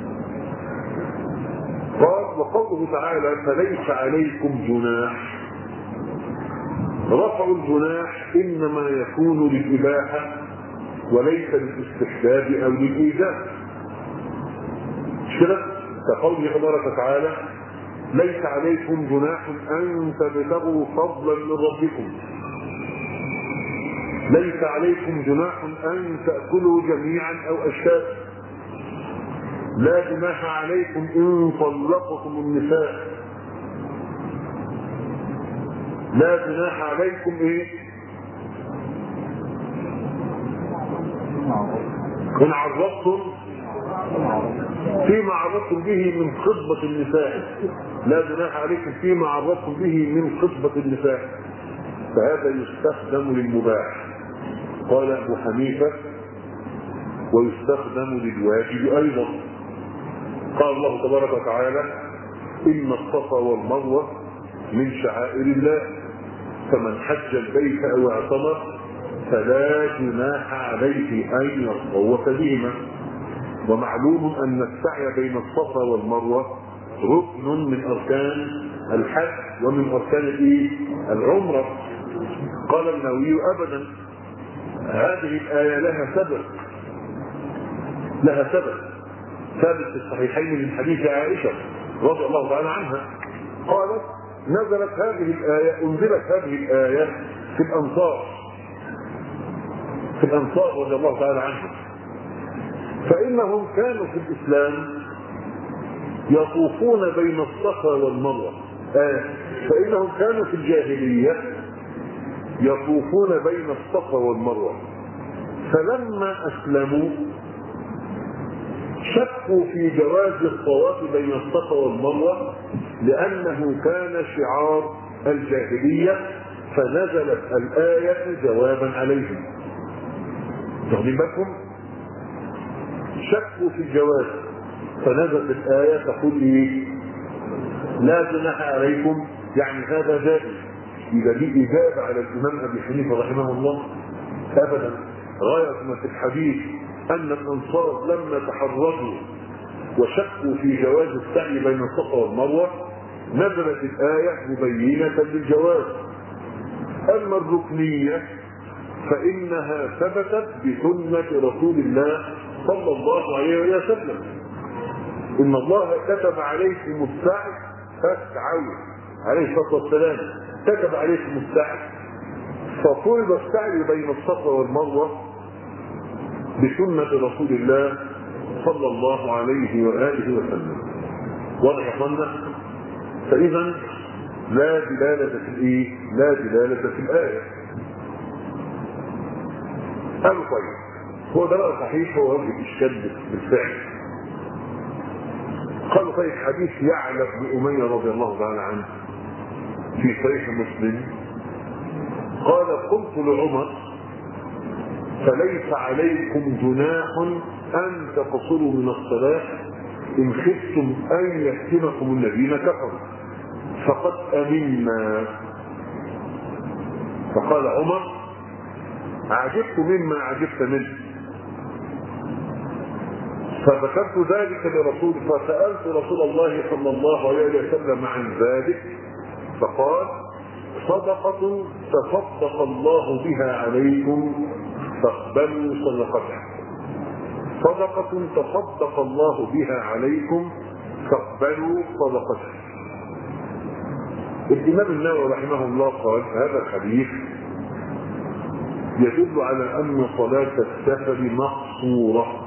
قال: وقوله تعالى فليس عليكم جناح، رفع الجناح إنما يكون للإباحة وليس للاستحباب أو للإيجاب. كده كقوله تبارك وتعالى: ليس عليكم جناح أن تبتغوا فضلا من ربكم، ليس عليكم جناح أن تأكلوا جميعا أو أشتاتا، لا جناح عليكم إن طلقتم النساء، لا جناح عليكم إن عرضتم فيما عرضتم به من خطبة النساء، لا جناح عليكم فيما عرضتم به من خطبة النساء، فهذا يستخدم للمباح. قال أبو حنيفة: ويستخدم للواجب أيضا. قال الله تبارك وتعالى: إن الصفا والمروة من شعائر الله فمن حج البيت أو اعتمر فلا جناح عليه أن يطوف بهما. ومعلوم أن السعي بين الصفا والمروة ركن من أركان الحج ومن أركان العمرة. قال النووي: أبدا، هذه الآية لها سبب، ثابت في الصحيحين من حديث عائشة رضي الله تعالى عنها، قالت: نزلت هذه الآية، أنزلت هذه الآية في الأنصار رضي الله تعالى عنهم، فإنهم كانوا في الإسلام يطوفون بين الصفا والمروة، فإنهم كانوا في الجاهلية يطوفون بين الصفا والمروة، فلما أسلموا شكوا في جواز الطواف بين الصفا والمروة لأنه كان شعار الجاهلية، فنزلت الآية جوابا عليهم. واخدين بالكم؟ شكوا في الجواز فنزلت الآية تقول لا جناح عليكم، يعني هذا جائز. إذا دي إجابة على الإمام أبي حنيفة رحمه الله؟ أبدا. غاية ما في الحديث أن الأنصار لما تحرجوا وشكوا في جواز السعي بين الصفا والمروة نزلت الآية مبينة للجواز. أما الركنية فإنها ثبتت بسنة رسول الله صلى الله عليه وسلم. إن الله كتب عليكم السعي فاسعوا، عليه الصلاة والسلام كتب عليكم السعي، ففرض السعي بين الصفا والمروة بسنة رسول الله صلى الله عليه وآله وسلم. واضح يا اخوانا؟ فإذا لا دلالة في لا دلالة في الآية. قالوا طيب هو ده بقى صحيح، هو وجه الإشكال بالفعل. قالوا طيب حديث يعلى بن أمية رضي الله تعالى عنه في صحيح مسلم قال: قلت لعمر: فليس عليكم جناح أن تقصروا من الصلاة إن خفتم أن يفتنكم الذين كفروا فقد أمنا. فقال عمر: عجبت مما عجبت منه، فذكرت ذلك لرسول، فسألت رسول الله صلى الله عليه وسلم عن ذلك فقال: صدقة تصدق الله بها عليكم فاقبلوا صدقته. صدقة تصدق الله بها عليكم فاقبلوا صدقته. الإمام النووي رحمه الله قال: هذا الحديث يدل على أن صلاة السفر مقصورة،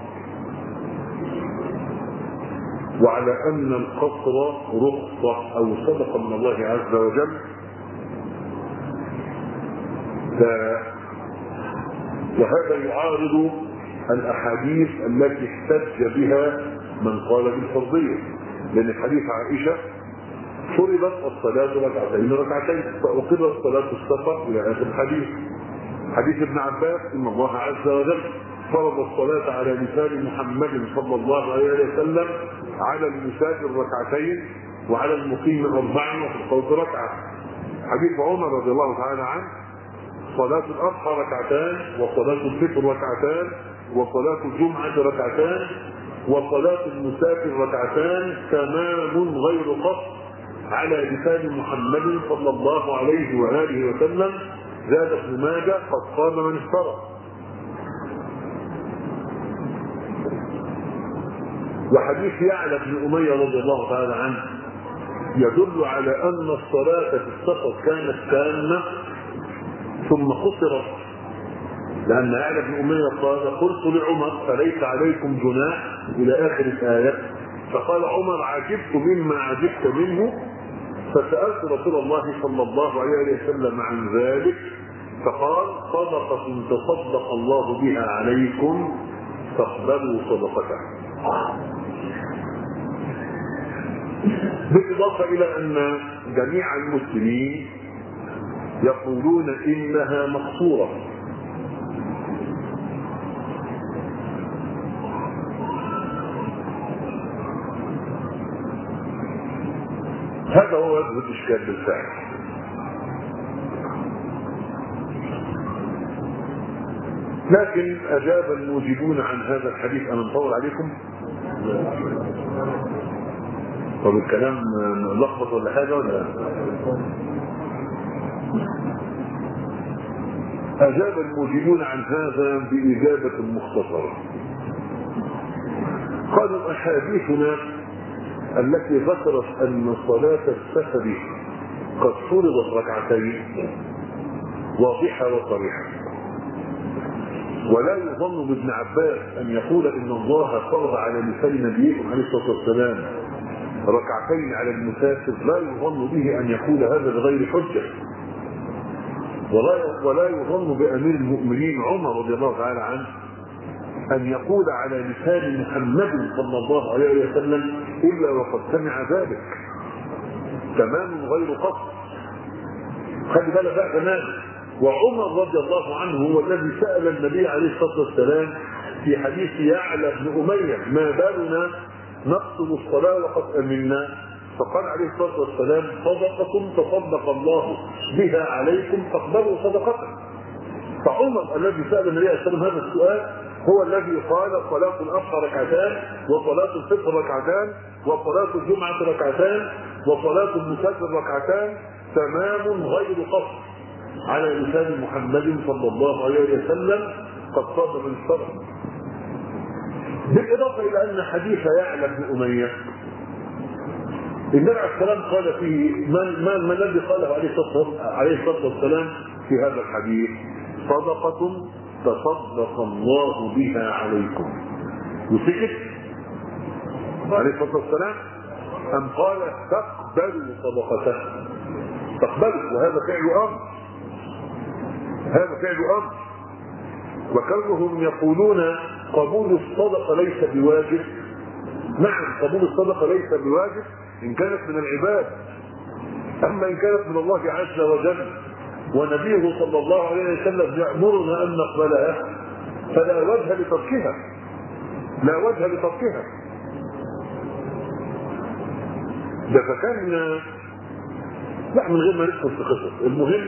وعلى أن القصر رخصة أو صدقة من الله عز وجل. وهذا يعارض الأحاديث التي احتج بها من قال بالفرضية، لأن حديث عائشة فرضت الصلاة ركعتين فأقرت صلاة السفر إلى آخر الحديث. حديث ابن عباس إن الله عز وجل فرض الصلاة على لسان محمد صلى الله عليه وسلم على المسافر ركعتين وعلى المقيم 4 وفي القوس ركعة. حديث عمر رضي الله تعالى عنه صلاة الأضحى ركعتان، وصلاة الفطر ركعتان، وصلاة الجمعة ركعتان، وصلاة المسافر ركعتان، تمام غير قصر على لسان محمد صلى الله عليه وآله وسلم. زاد ابن ماجه قد قام من افترى. وحديث يعلى بن أمية رضي الله تعالى عنه يدل على أن الصلاة في السفر كانت تامة ثم قصرت، لأن يعلى بن أمية قال قلت لعمر فليس عليكم جناح إلى آخر الآية، فقال عمر عجبت مما عجبت منه، فسألت رسول الله صلى الله عليه وسلم عن ذلك فقال صدقة تصدق الله بها عليكم فاقبلوا صدقته. بالإضافة إلى أن جميع المسلمين يقولون إنها مقصورة، هذا هو وجه الإشكال بالفعل. لكن أجاب الموجبون عن هذا الحديث. أنا نطول عليكم؟ طب الكلام لخبط ولا حاجة ولا؟ أجاب الموجبون عن هذا بإجابة مختصرة. قالوا أحاديثنا التي ذكرت أن صلاة السفر قد فرضت ركعتين واضحة وصريحة، ولا يظن بابن عباس أن يقول إن الله فرض على لسان نبيه عليه الصلاة والسلام ركعتين على المسافر، لا يظن به أن يقول هذا بغير حجة، ولا يظن بأمير المؤمنين عمر رضي الله تعالى عنه أن يقول على لسان محمد صلى الله عليه وسلم إلا وقد سمع ذلك، تمام غير قصد. خلي بالك بقى كمان، وعمر رضي الله عنه هو الذي سأل النبي عليه الصلاة والسلام في حديث يعلى بن أمية ما بالنا نقصد الصلاة وقد أمنا، فقال عليه الصلاة والسلام صدقة تصدق الله بها عليكم فاقبلوا صدقته. فعمر الذي سأل النبي عليه الصلاة والسلام هذا السؤال هو الذي قال صلاة الأضحى ركعتان، وصلاة الفطر ركعتان، وصلاة الجمعة ركعتان، وصلاة المسافر ركعتان، تمام غير قصر على لسان محمد صلى الله عليه وسلم قد صاد من الشرع. بالإضافة إلى أن حديث يعلى بن أمية النبي عليه السلام قال فيه ما الذي قاله عليه الصلاة والسلام في هذا الحديث؟ صدقة تصدق الله بها عليكم. وسكت عليه الصلاة والسلام أم قال تقبلوا صدقته؟ تقبلوا، وهذا فعل أمر، هذا فعل أمر. وكونهم يقولون قبول الصدقة ليس بواجب، نعم قبول الصدقة ليس بواجب إن كانت من العباد، أما إن كانت من الله عز وجل ونبيه صلى الله عليه وسلم يأمرنا أن نقبلها فلا وجه لتركها، لا وجه لتركها. ده فكان لا من غير ما ندخل في قصص. المهم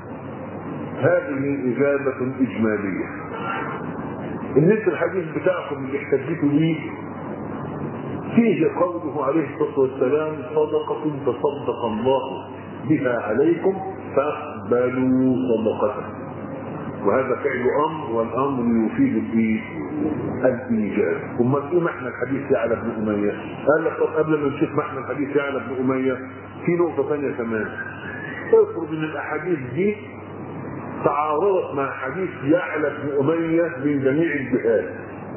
هذه إجابة إجمالية. النص الحديث بتاعكم اللي احتجتوا ليه فيه قوله عليه الصلاة والسلام صدقة تصدق الله بها عليكم فاقبلوا صدقته، وهذا فعل أمر، والأمر يفيد الإيجاب. ثم تقول احنا الحديث يعلى بن أمية، قال لك طب قبل ما نشوف احنا الحديث يعلى بن أمية في نقطة ثانية كمان. افرض ان الأحاديث دي تعارضت مع حديث يعلى بن أمية من جميع الجهات.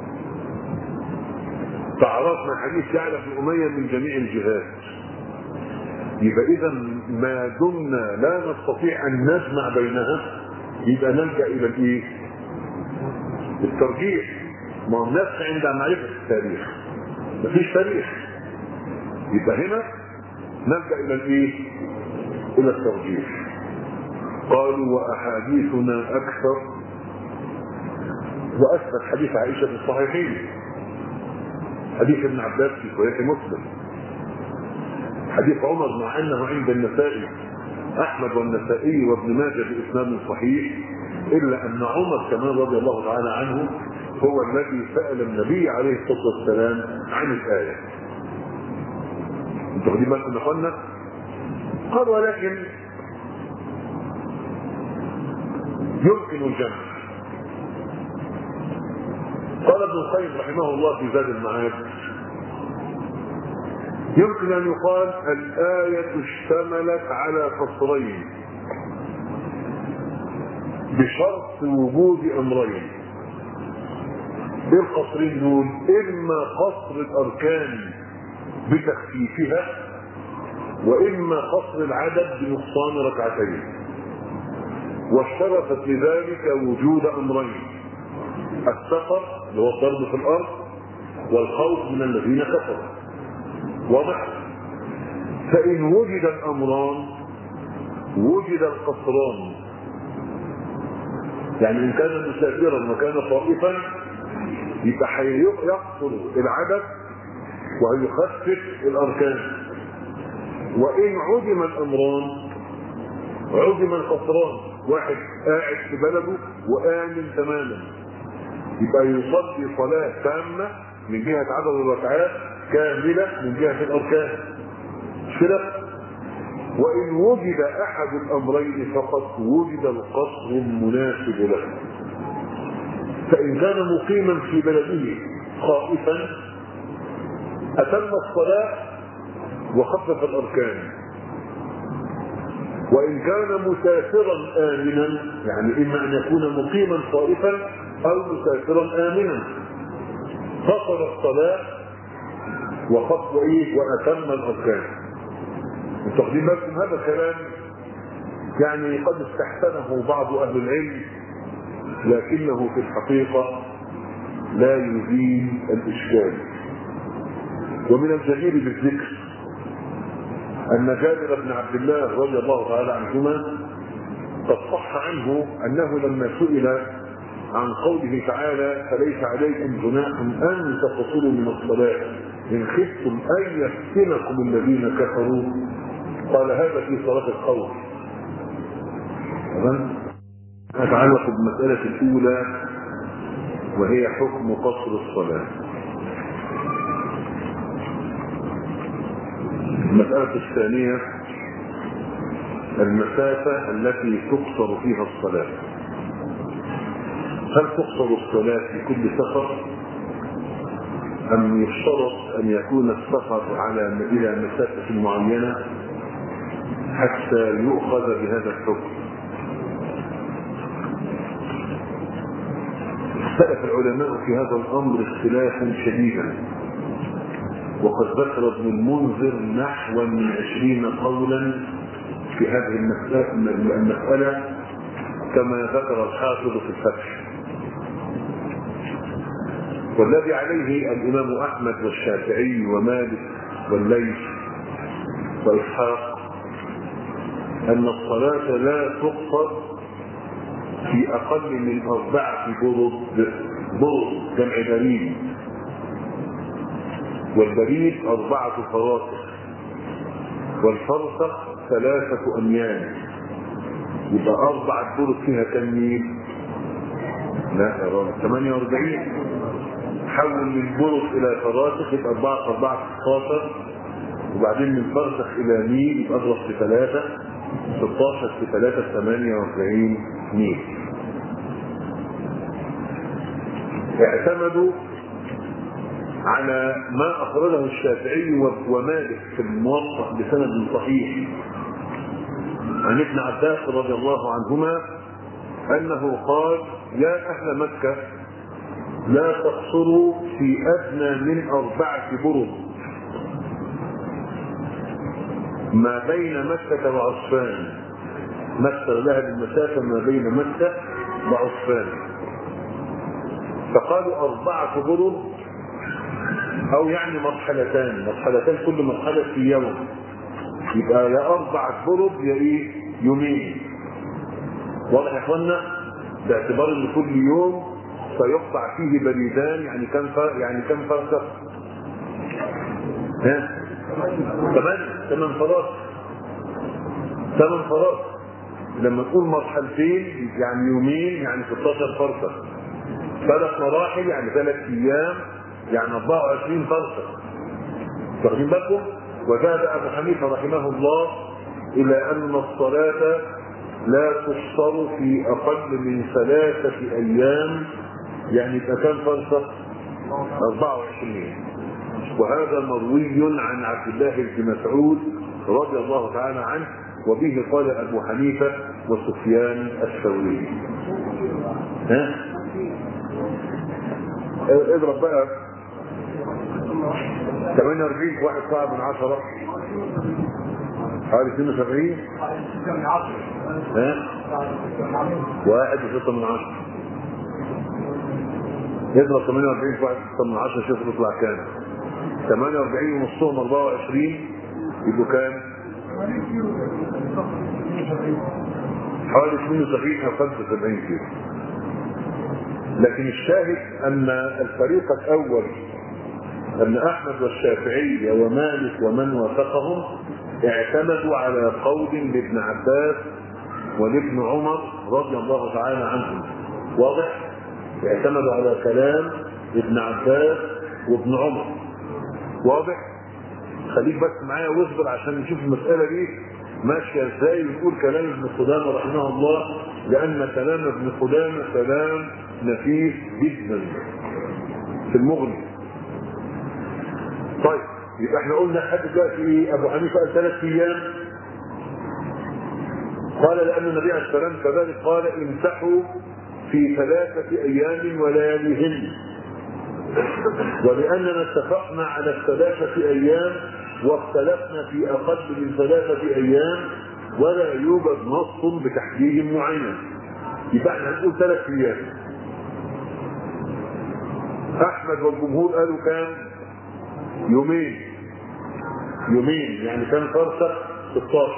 تعارضت مع حديث يعلى بن أمية من جميع الجهات. يبقى إذا ما دمنا لا نستطيع أن نجمع بينها يبقى نلجأ إلى الإيه؟ الترجيح. ما هو الناس عند معرفة التاريخ مفيش تاريخ، يبقى هنا نلجأ إلى الإيه؟ إلى الترجيح. قالوا وأحاديثنا أكثر وأثبت حديث عائشة في الصحيحين، حديث ابن عباس في صحيح مسلم، حديث عمر مع أنه عند النسائي أحمد والنسائي وابن ماجه بإسناد صحيح، إلا أن عمر كمان رضي الله تعالى عنه هو الذي سأل النبي عليه الصلاة والسلام عن الآية. انتوا واخدين بالكم يا اخوانا؟ قال ولكن يمكن الجمع. قال ابن القيم رحمه الله في زاد المعاد يمكن ان يقال الآية اشتملت على قصرين بشرط وجود امرين. ايه القصرين دول؟ اما قصر الاركان بتخفيفها، واما قصر العدد بنقصان ركعتين. واشترطت لذلك وجود امرين: السفر اللي هو الضرب في الارض، والخوف من الذين كفروا. واضح؟ فان وجد الامران وجد القصران. يعني ان كان مسافرا وكان طائفا يبقى هيقصر العدد وهيخفف الاركان. وان عدم الامران عدم القصران. واحد قاعد في بلده وآمن تماما يبقى يصلي صلاة تامة من جهة عدد الركعات كاملة من جهة الأركان. كده. وإن وجد أحد الأمرين فقط وجد القصر المناسب له. فإن كان مقيما في بلده خائفا أتم الصلاة وخفف الأركان. وإن كان مسافرا آمنا، يعني إما أن يكون مقيما خائفا أو مسافرا آمنا، فصل الصلاة وخفف وأتم الأركان. انتوا واخدين بالكم؟ هذا الكلام يعني قد استحسنه بعض أهل العلم، لكنه في الحقيقة لا يزيل الإشكال. ومن الجدير بالذكر أن جابر بن عبد الله رضي الله تعالى عنهما قد صح عنه أنه لما سئل عن قوله تعالى فليس عليكم جناح أن تقصروا من الصلاة إن خفتم أن يفتنكم الذين كفروا، قال هذا في صلاة الخوف. أتعلق بالمسألة الأولى وهي حكم قصر الصلاة. المسألة الثانية المسافة التي تقصر فيها الصلاة. هل تقصر الصلاة في كل سفر أم يشترط أن يكون السفر إلى مسافة معينة حتى يؤخذ بهذا الحكم؟ اختلف العلماء في هذا الأمر اختلافا شديدا، وقد ذكر ابن المنذر نحو من 20 قولا في هذه المسألة كما ذكر الحافظ في الفتح. والذي عليه الإمام أحمد والشافعي ومالك والليث وإسحاق أن الصلاة لا تقصر في أقل من 4 برد جمع بريد، والبريد 4 فراسخ، والفرسخ 3 أميال. يبقى 4 برد فيها كم ميل؟ لا 48. حول من برد إلى فراسخ يبقى 4 في 4 16، وبعدين من فرسخ إلى ميل يبقى أضرب في 3 16 في 3 48 ميل. اعتمدوا على ما أخرجه الشافعي ومالك في الموطأ بسند صحيح عن ابن عباس رضي الله عنهما أنه قال: يا أهل مكة لا تقصروا في أدنى من 4 برد ما بين مكة وعسفان. مثل لها بالمسافة ما بين مكة وعسفان، فقالوا 4 برد أو يعني مرحلتان كل مرحلة في يوم، يبقى يا 4 برد يا يومين. واضح يا اخوانا؟ باعتبار ان كل يوم سيقطع فيه بريدان، يعني كم فرسخ؟ 8 فراسخ. 8 فراسخ. لما نقول مرحلتين يعني يومين، يعني 16 فرسخ. 3 مراحل يعني 3 ايام، يعني 24 فرسخ. واخدين بالكم؟ وذهب ابو حنيفه رحمه الله الى ان الصلاه لا تقصر في اقل من 3 ايام، يعني يبقى كم فرسخ؟ 24. وهذا مروي عن عبد الله بن مسعود رضي الله تعالى عنه، وبه قال ابو حنيفه وسفيان الثوري. اضرب بقى 48 في 1.7 حوالي 72. 1.6. يضرب 48 في 1.6، شوف تطلع كام. 48 ونصهم 24 يبقوا كام؟ حوالي 72 او 75 كيلو. لكن الشاهد ان الفريق الاول ان احمد والشافعي ومالك ومن وافقهم اعتمدوا على قول لابن عباس ولابن عمر رضي الله تعالى عنهم. واضح؟ اعتمدوا على كلام ابن عباس وابن عمر. واضح؟ خليك بس معايا واصبر عشان نشوف المسألة دي ماشية ازاي. ونقول كلام ابن قدامة رحمه الله، لأن كلام ابن قدامة كلام نفيس جدا في المغني. طيب يبقى احنا قلنا لحد دلوقتي ابو حنيفه قال 3 ايام. قال لان النبي عليه السلام كذلك قال: امسحوا في 3 ايام ولياليهن. ولاننا اتفقنا على 3 ايام واختلفنا في اقل من 3 ايام ولا يوجد نص بتحديد معين، يبقى احنا هنقول 3 ايام. احمد والجمهور قالوا كام؟ يومين يعني كان فرسخ 16،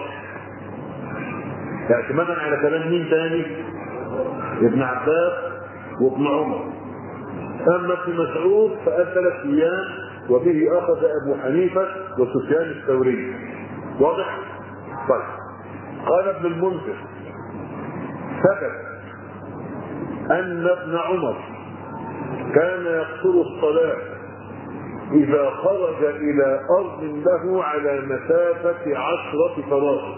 اعتمادا على كلام مين تاني؟ ابن عباس وابن عمر. اما ابن مسعود فقال 3 ايام، وبه اخذ ابو حنيفه وسفيان الثوري. واضح؟ طيب قال ابن المنذر: ثبت ان ابن عمر كان يقصر الصلاه إذا خرج إلى أرض له على مسافة 10 فراسخ،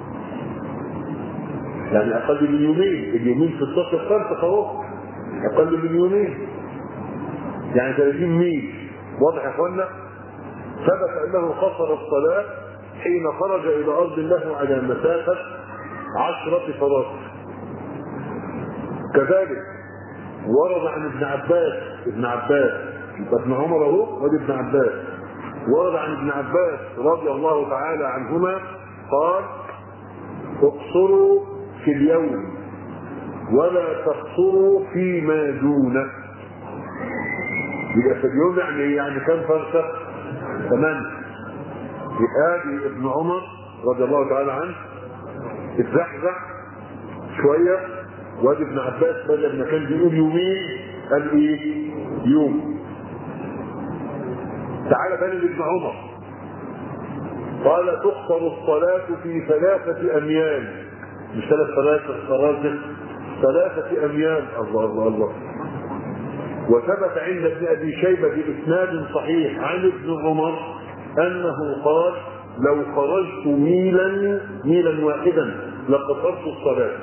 يعني أقل من يومين. اليومين 16 فرسخ أهو، أقل من يومين يعني 30 ميل. واضح يا أخوانا؟ ثبت أنه قصر الصلاة حين خرج إلى أرض له على مسافة 10 فراسخ. كذلك ورد عن ابن عباس ابن عمر اهو وادي ابن عباس، ورد عن ابن عباس رضي الله تعالى عنهما قال: اقصروا في اليوم ولا تقصروا فيما دونه. يبقى في اليوم يعني كم فرسخ؟ 8. ادي ابن عمر رضي الله تعالى عنه اتزحزح شويه، وادي ابن عباس بدل ما كان بيقول يومين قال يوم. تعالى بني ابن عمر قال: تقصر الصلاة في 3 أميال، مش 3 فراسخ، 3 أميال. الله. وثبت عند ابن أبي شيبة بإسناد صحيح عن ابن عمر أنه قال: لو خرجت ميلا واحدا لقصرت الصلاة.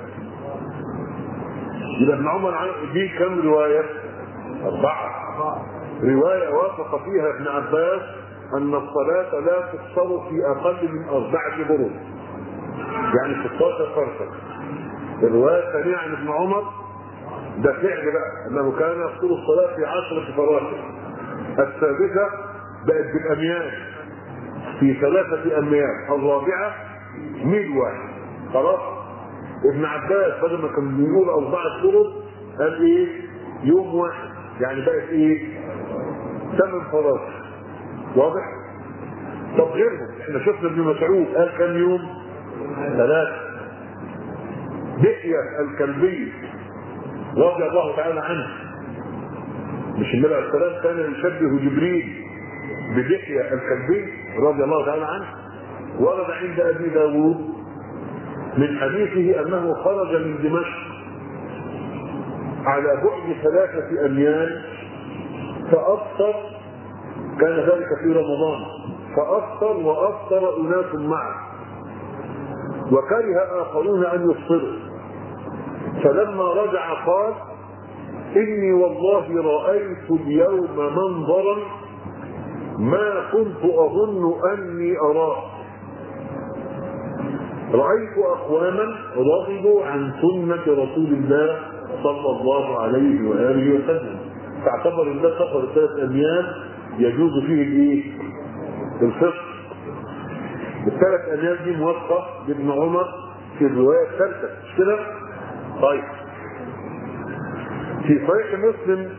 يبقى ابن عمر دي كم رواية؟ 4 رواية وافق فيها ابن عباس أن الصلاة لا تقصر في أقل من 4 برد، يعني 16 فرسخ. الرواية الثانية عن ابن عمر ده فعل بقى انه كان يقصر الصلاة في 10 فراشة. الثالثة بقت بالاميال في 3 اميال، الرابعة ميل واحد. خلاص. ابن عباس بدل ما كان بيقول 4 طرق قال ايه؟ يوم واحد، يعني بقت ايه؟ 8 فراشة. واضح؟ طب غيرهم احنا شفنا ابن مسعود قال كم يوم؟ 3. دحية الكلبي رضي الله تعالى عنه، مش النبي عليه السلام كان يشبه جبريل بدحية الكلبي رضي الله تعالى عنه؟ ورد عند ابي داود من حديثه انه خرج من دمشق على بعد 3 اميال فافطر، كان ذلك في رمضان، فافطر وافطر اناس معه وكره اخرون ان يفطروا، فلما رجع قال اني والله رايت اليوم منظرا ما كنت اظن اني اراه، رايت اقواما رغبوا عن سنه رسول الله صلى الله عليه واله وسلم، فاعتبر ان ده سفر 3 اميال يجوز فيه الايه؟ الفطر. ال3 اميال دي موثقه لابن عمر في الروايه الثالثه، مش كده؟ طيب في صحيح مسلم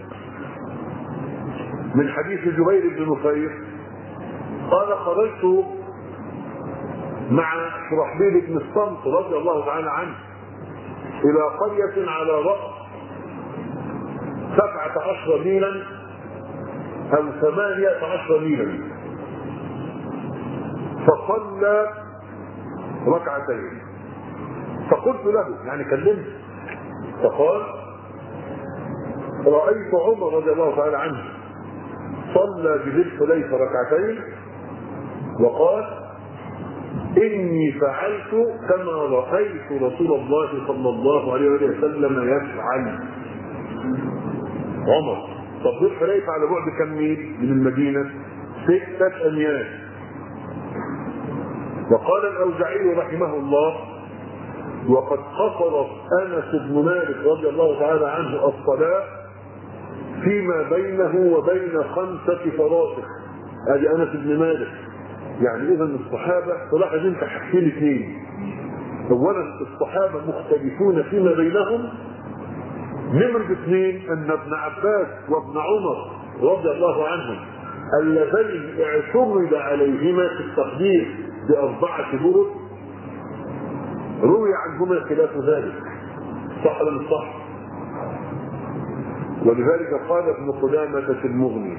من حديث جبير بن نفير قال خرجت مع شرحبيل بن الصمت رضي الله تعالى عنه الى قرية على رأس 17 ميلا او 18 ميلا، فصلى 2 ركعتين، فقلت له يعني كلمت فقال رأيت عمر رضي الله تعالى عنه صلى بذي الحليفة 2 ركعتين وقال إني فعلت كما رأيت رسول الله صلى الله عليه وسلم يفعل. عمر. طب ذي الحليفة على بعد كم ميل من المدينة؟ 6 أميال. وقال الأوزاعي رحمه الله وقد قصر أنس بن مالك رضي الله تعالى عنه الصلاة فيما بينه وبين 5 فراسخ. ادي انس بن مالك. يعني اذا الصحابه تلاحظ انت حاجتين 2. اولا الصحابه مختلفون فيما بينهم. نمرة 2 ان ابن عباس وابن عمر رضي الله عنهم اللذين اعتمد عليهما في التقدير ب4 برد روي عنهما خلاف ذلك. صح ولا مش صح؟ ولذلك قال ابن قدامة في المغني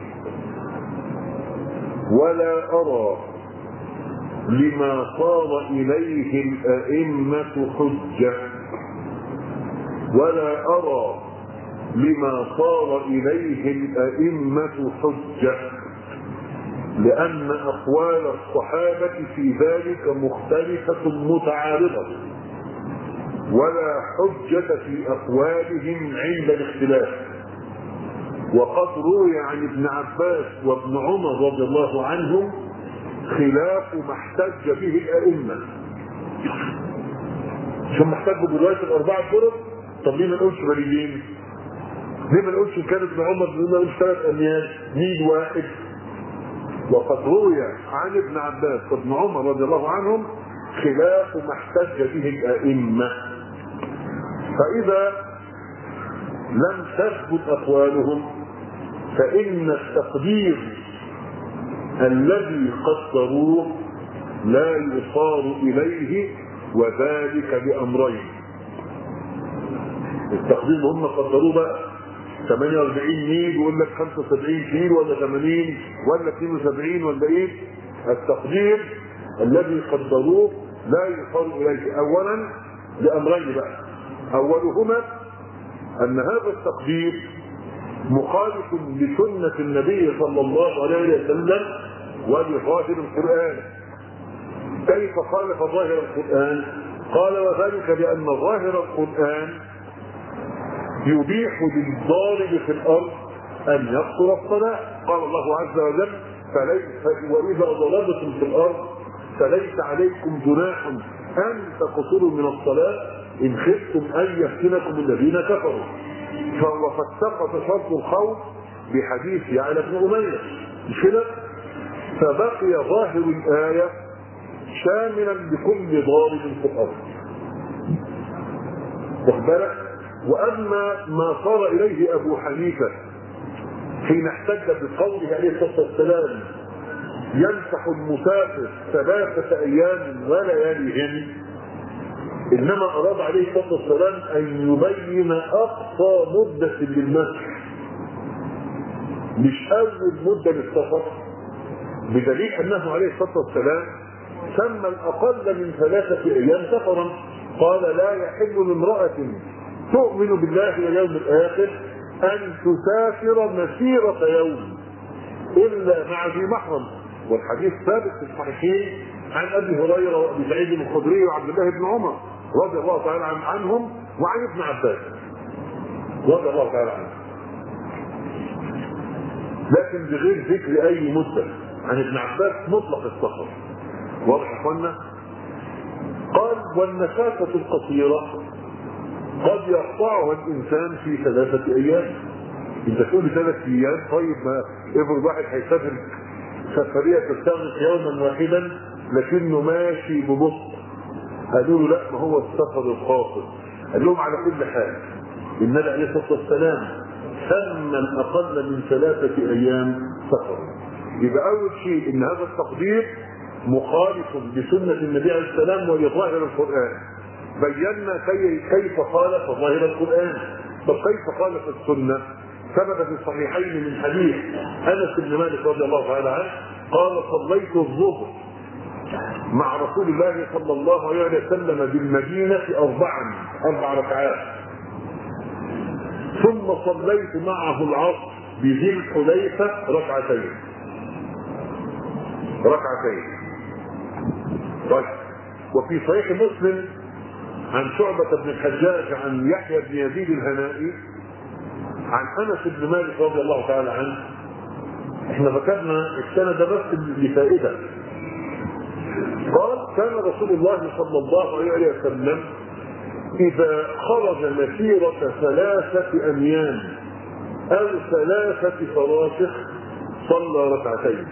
ولا أرى لما صار إليه الأئمة حجة، ولا أرى لما صار إليه الأئمة حجة، لأن أقوال الصحابة في ذلك مختلفة متعارضة، ولا حجة في أقوالهم عند الاختلاف. وقد روي عن ابن عباس وابن عمر رضي الله عنهم خلاف ما احتج به الأئمة. ثم احتجوا برواية ال4 طرق. طب ليه ما نقولش بريدين؟ ليه ما نقولش كان ابن عمر ليه ما نقولش 3 أميال؟ ميل واحد. وقد روي عن ابن عباس وابن عمر رضي الله عنهم خلاف ما احتج به الأئمة. فإذا لم تثبت أقوالهم فإن التقدير الذي قدروه لا يصار إليه، وذلك بأمرين. التقدير اللي هم قدروه بقى 48 ميل ويقول لك 75 كيلو ولا 80 ولا 72 ولا ايه؟ التقدير الذي قدروه لا يصار إليه أولا بأمرين بقى. أولهما أن هذا التقدير مخالف لسنة النبي صلى الله عليه وسلم ولظاهر القرآن. كيف خالف ظاهر القرآن؟ قال وذلك بأن ظاهر القرآن يبيح للضارب في الأرض أن يقصر الصلاة. قال الله عز وجل وإذا ضربتم في الأرض فليس عليكم جناح أن تقصروا من الصلاة إن خفتم أن يفتنكم الذين كفروا. فسقط شرط الخوف بحديث يعلى بن أمية، مش كده؟ فبقي ظاهر الآية شاملا لكل ضارب في الأرض. واخد بالك؟ وأما ما صار إليه أبو حنيفة حين احتج بقوله عليه الصلاة والسلام يمسح المسافر 3 أيام ولياليهن، إنما أراد عليه الصلاة والسلام أن يبين أقصى مدة للمسح، مش أول مدة للسفر، بدليل أنه عليه الصلاة والسلام سمى الأقل من 3 أيام سفرا. قال لا يحل لامرأة تؤمن بالله واليوم الآخر أن تسافر مسيرة يوم إلا مع ذي محرم. والحديث ثابت في الصحيحين عن أبي هريرة وأبي سعيد الخدري وعبد الله بن عمر رضي الله تعالى عنهم وعن ابن عباس رضي الله تعالى عنه، لكن بغير ذكر أي مدة. عن ابن عباس مطلق السفر. واضح يا اخوانا؟ قال والمسافة القصيرة قد يقطعها الإنسان في 3 أيام. انت تقول لي 3 أيام، طيب ما افرض واحد هيسافر سفرية تستغرق يوما واحدا لكنه ماشي ببطء، قالوا له لا ما هو السفر القاصر. قال لهم على كل حال النبي عليه الصلاة والسلام سمى الأقل من 3 أيام سفر. يبقى أول شيء إن هذا التقدير مخالف لسنة النبي عليه السلام ولظاهر القرآن. بينا كيف خالف ظاهر القرآن. طب كيف خالف السنة؟ ثبت في الصحيحين من حديث أنس بن مالك رضي الله تعالى عنه قال صليت الظهر مع رسول الله صلى الله عليه وسلم بالمدينة 4 ركعات، ثم صليت معه العصر بذي الحليفة 2 ركعتين. طيب وفي صحيح مسلم عن شعبة بن الحجاج عن يحيى بن يزيد الهنائي عن انس بن مالك رضي الله تعالى عنه. احنا ذكرنا السند بس لفائده. قال كان رسول الله صلى الله عليه وسلم اذا خرج مسيرة 3 أميال او 3 فراسخ صلى ركعتين.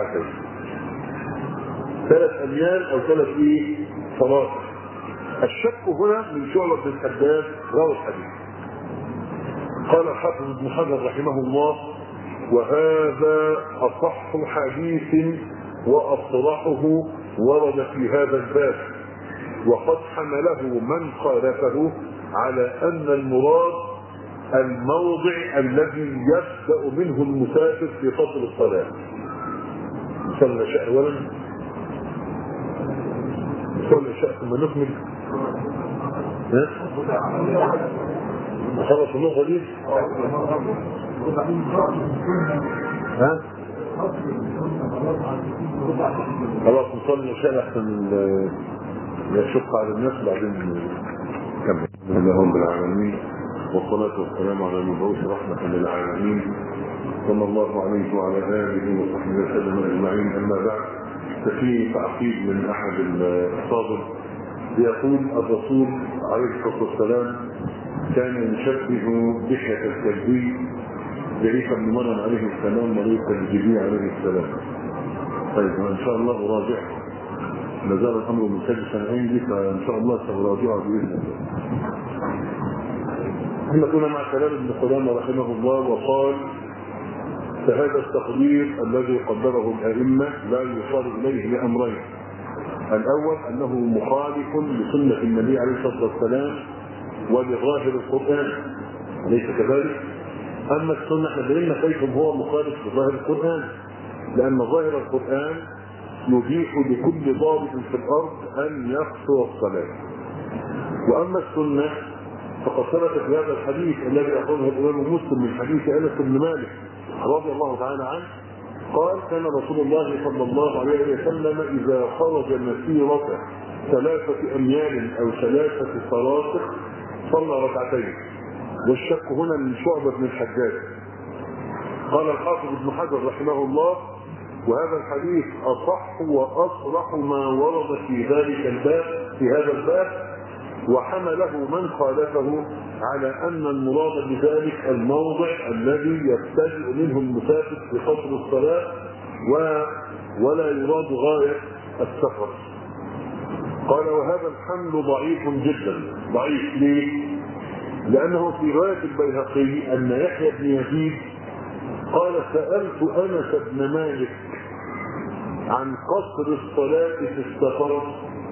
3 أميال او 3 فراسخ. الشك هنا من شعبة بن الحجاج راوي الحديث. قال الحافظ ابن حجر رحمه الله وهذا أصح حديث وأصرحه ورد في هذا الباب، وقد حمله من خالفه على أن المراد الموضع الذي يبدأ منه المسافر في فصل الصلاة. صلى شاء أولا صلى شاء ثم نكمل. خلص النقطة دي؟ ها؟ خلاص نصلي العشاء احسن يشق على الناس بعدين نكمل. بسم الله رب العالمين والصلاة والسلام على المبعوث رحمة للعالمين صلى الله عليه وعلى آله وصحبه وسلم أجمعين. أما بعد ففي تعقيب من أحد الأفاضل يقول الرسول عليه الصلاة والسلام كان يشبه دحية الكلبي بعيسى بن مريم عليه السلام وليس الجبريل عليه السلام. طيب وإن شاء الله أراجع، ما زال الأمر ملتبسا عندي فإن شاء الله سأراجعه بإذن الله. احنا كنا مع كلام ابن قدامة رحمه الله وقال فهذا التقدير الذي قدره الأئمة لا يصار إليه لأمرين. الأول أنه مخالف لسنة النبي عليه الصلاة والسلام ولظاهر القرآن، أليس كذلك؟ أما السنة احنا بينا كيف هو مخالف لظاهر القرآن، لأن ظاهر القرآن يبيح لكل ضابط في الأرض أن يقصر الصلاة. وأما السنة فقد ثبت في هذا الحديث الذي أخرجه الإمام مسلم من حديث أنس بن مالك رضي الله تعالى عنه قال كان رسول الله صلى الله عليه وسلم إذا خرج مسيرة 3 أميال أو 3 فراسخ صلى ركعتين. والشك هنا من شعبة بن الحجاج. قال الحافظ ابن حجر رحمه الله وهذا الحديث أصح وأصرح ما ورد في ذلك الباب، في هذا الباب، وحمله من خالفه على أن المراد بذلك الموضع الذي يبتدئ منه المسافر بقصر الصلاة ولا يراد غاية السفر. قال وهذا الحمل ضعيف جدا. ضعيف ليه؟ لأنه في رواية البيهقي أن يحيى بن يزيد قال سألت أنس بن مالك عن قصر الصلاة في السفر،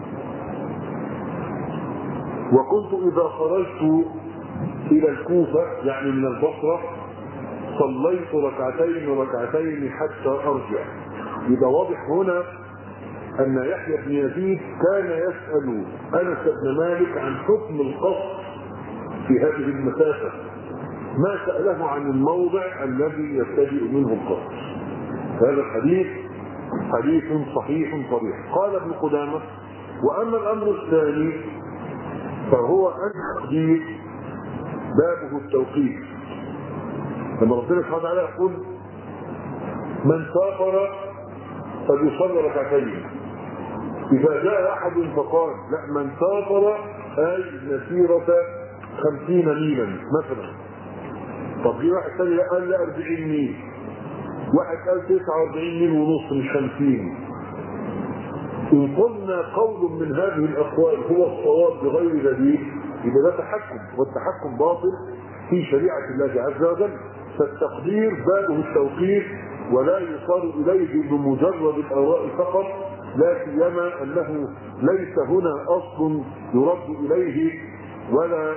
وكنت إذا خرجت إلى الكوفة يعني من البصرة صليت ركعتين حتى أرجع. يبقى واضح هنا أن يحيى بن يزيد كان يسأل أنس بن مالك عن حكم القصر في هذه المسافة، ما سأله عن الموضع الذي يبتدئ منه القصر. هذا الحديث حديث صحيح صريح. قال ابن قدامة وأما الأمر الثاني فهو أن التقدير بابه التوقيت. لما ربنا سبحانه وتعالى يقول من سافر فليصلي ركعتين، إذا جاء أحد فقال لا من سافر أي مسيرة 50 ميلا مثلا، طب في واحد ثاني قال لا 40 ميل، واحد قال 49 ميل ونص مش 50. إن قلنا قول من هذه الأقوال هو الصواب بغير دليل يبقى ده تحكم، والتحكم باطل في شريعة الله عز وجل. فالتقدير بابه التوقيف ولا يصار إليه بمجرد الآراء فقط، لا سيما أنه ليس هنا أصل يرد إليه ولا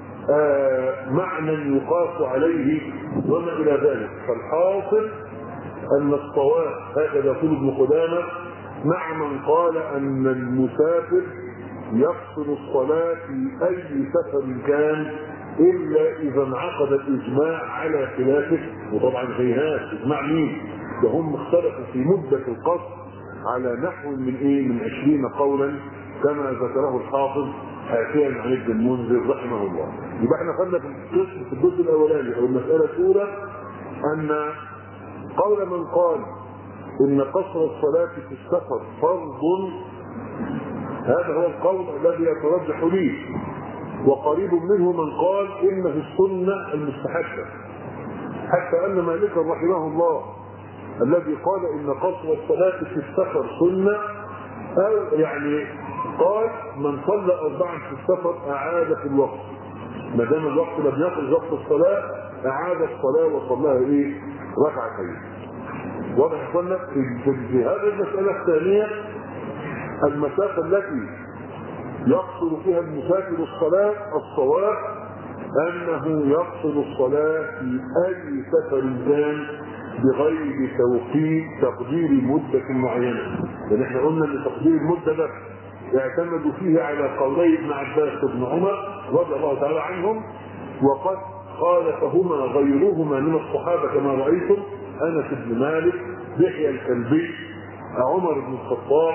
معنى يقاس عليه وما إلى ذلك. فالحاصل أن الصواب هكذا يقول ابن قدامة مع من قال أن المسافر يقصر الصلاة في أي سفر كان إلا إذا انعقد الإجماع على خلافه. وطبعا غيرات إجماع مين؟ وهم اختلفوا في مدة القصر على نحو من 20 قولا كما ذكره الحافظ حكيا عن ابن المنذر رحمه الله. يبقى احنا خدنا في الجزء الأولاني أو المسألة الأولى أن قول من قال إن قصر الصلاة في السفر فرض هذا هو القول الذي يترجح لي، وقريب منه من قال إنه السنة المستحبة، حتى أن مالكا رحمه الله الذي قال إن قصر الصلاة في السفر سنة أو يعني قال من صلى 4 في السفر أعاد في الوقت، ما دام الوقت لم يخرج وقت الصلاة أعاد الصلاة وصلاها ركعتين. واضح قلنا في هذه المسألة الثانية المسافة التي يقصر فيها المسافر الصلاة الصواب أنه يقصر الصلاة في أي سفر كان بغير توقيت تقدير مدة معينة. لأن احنا قلنا ان تقدير المدة ده يعتمد فيه على قولي ابن عباس وابن عمر رضي الله تعالى عنهم، وقد خالفهما غيرهما من الصحابة كما رأيتم أنس بن مالك، يحيى الكلبي، عمر بن الخطاب،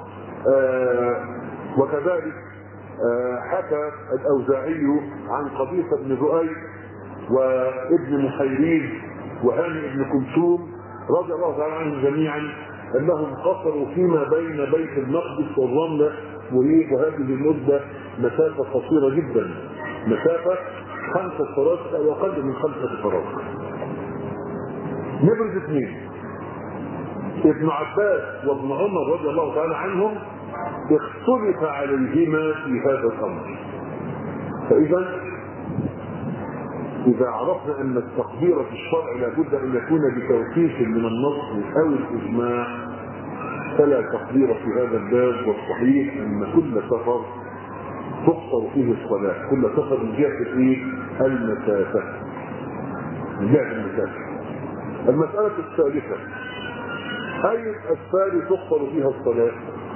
وكذلك حكى الأوزاعي عن قبيصة بن ذؤيب وابن محيريز وهاني بن كلثوم رضي الله تعالى عنهم جميعا أنهم قصروا فيما بين بيت المقدس والرملة، وهذه المدة مسافة قصيرة جدا، مسافة 5 فراسخ أو أقل من 5 فراسخ. نبرز 2 ابن عباس وابن عمر رضي الله تعالى عنهم اختلف عليهما في هذا الأمر. إذا عرفنا أن التقدير في الشرع لابد أن يكون بتوقيف من النص أو الإجماع فلا تقدير في هذا الباب. والصحيح أن كل سفر تقصر فيه الصلاة، كل سفر من جهة المسافة، من جهة المسافة. المسألة الثالثة أي الأسفار تقصر فيها الصلاة؟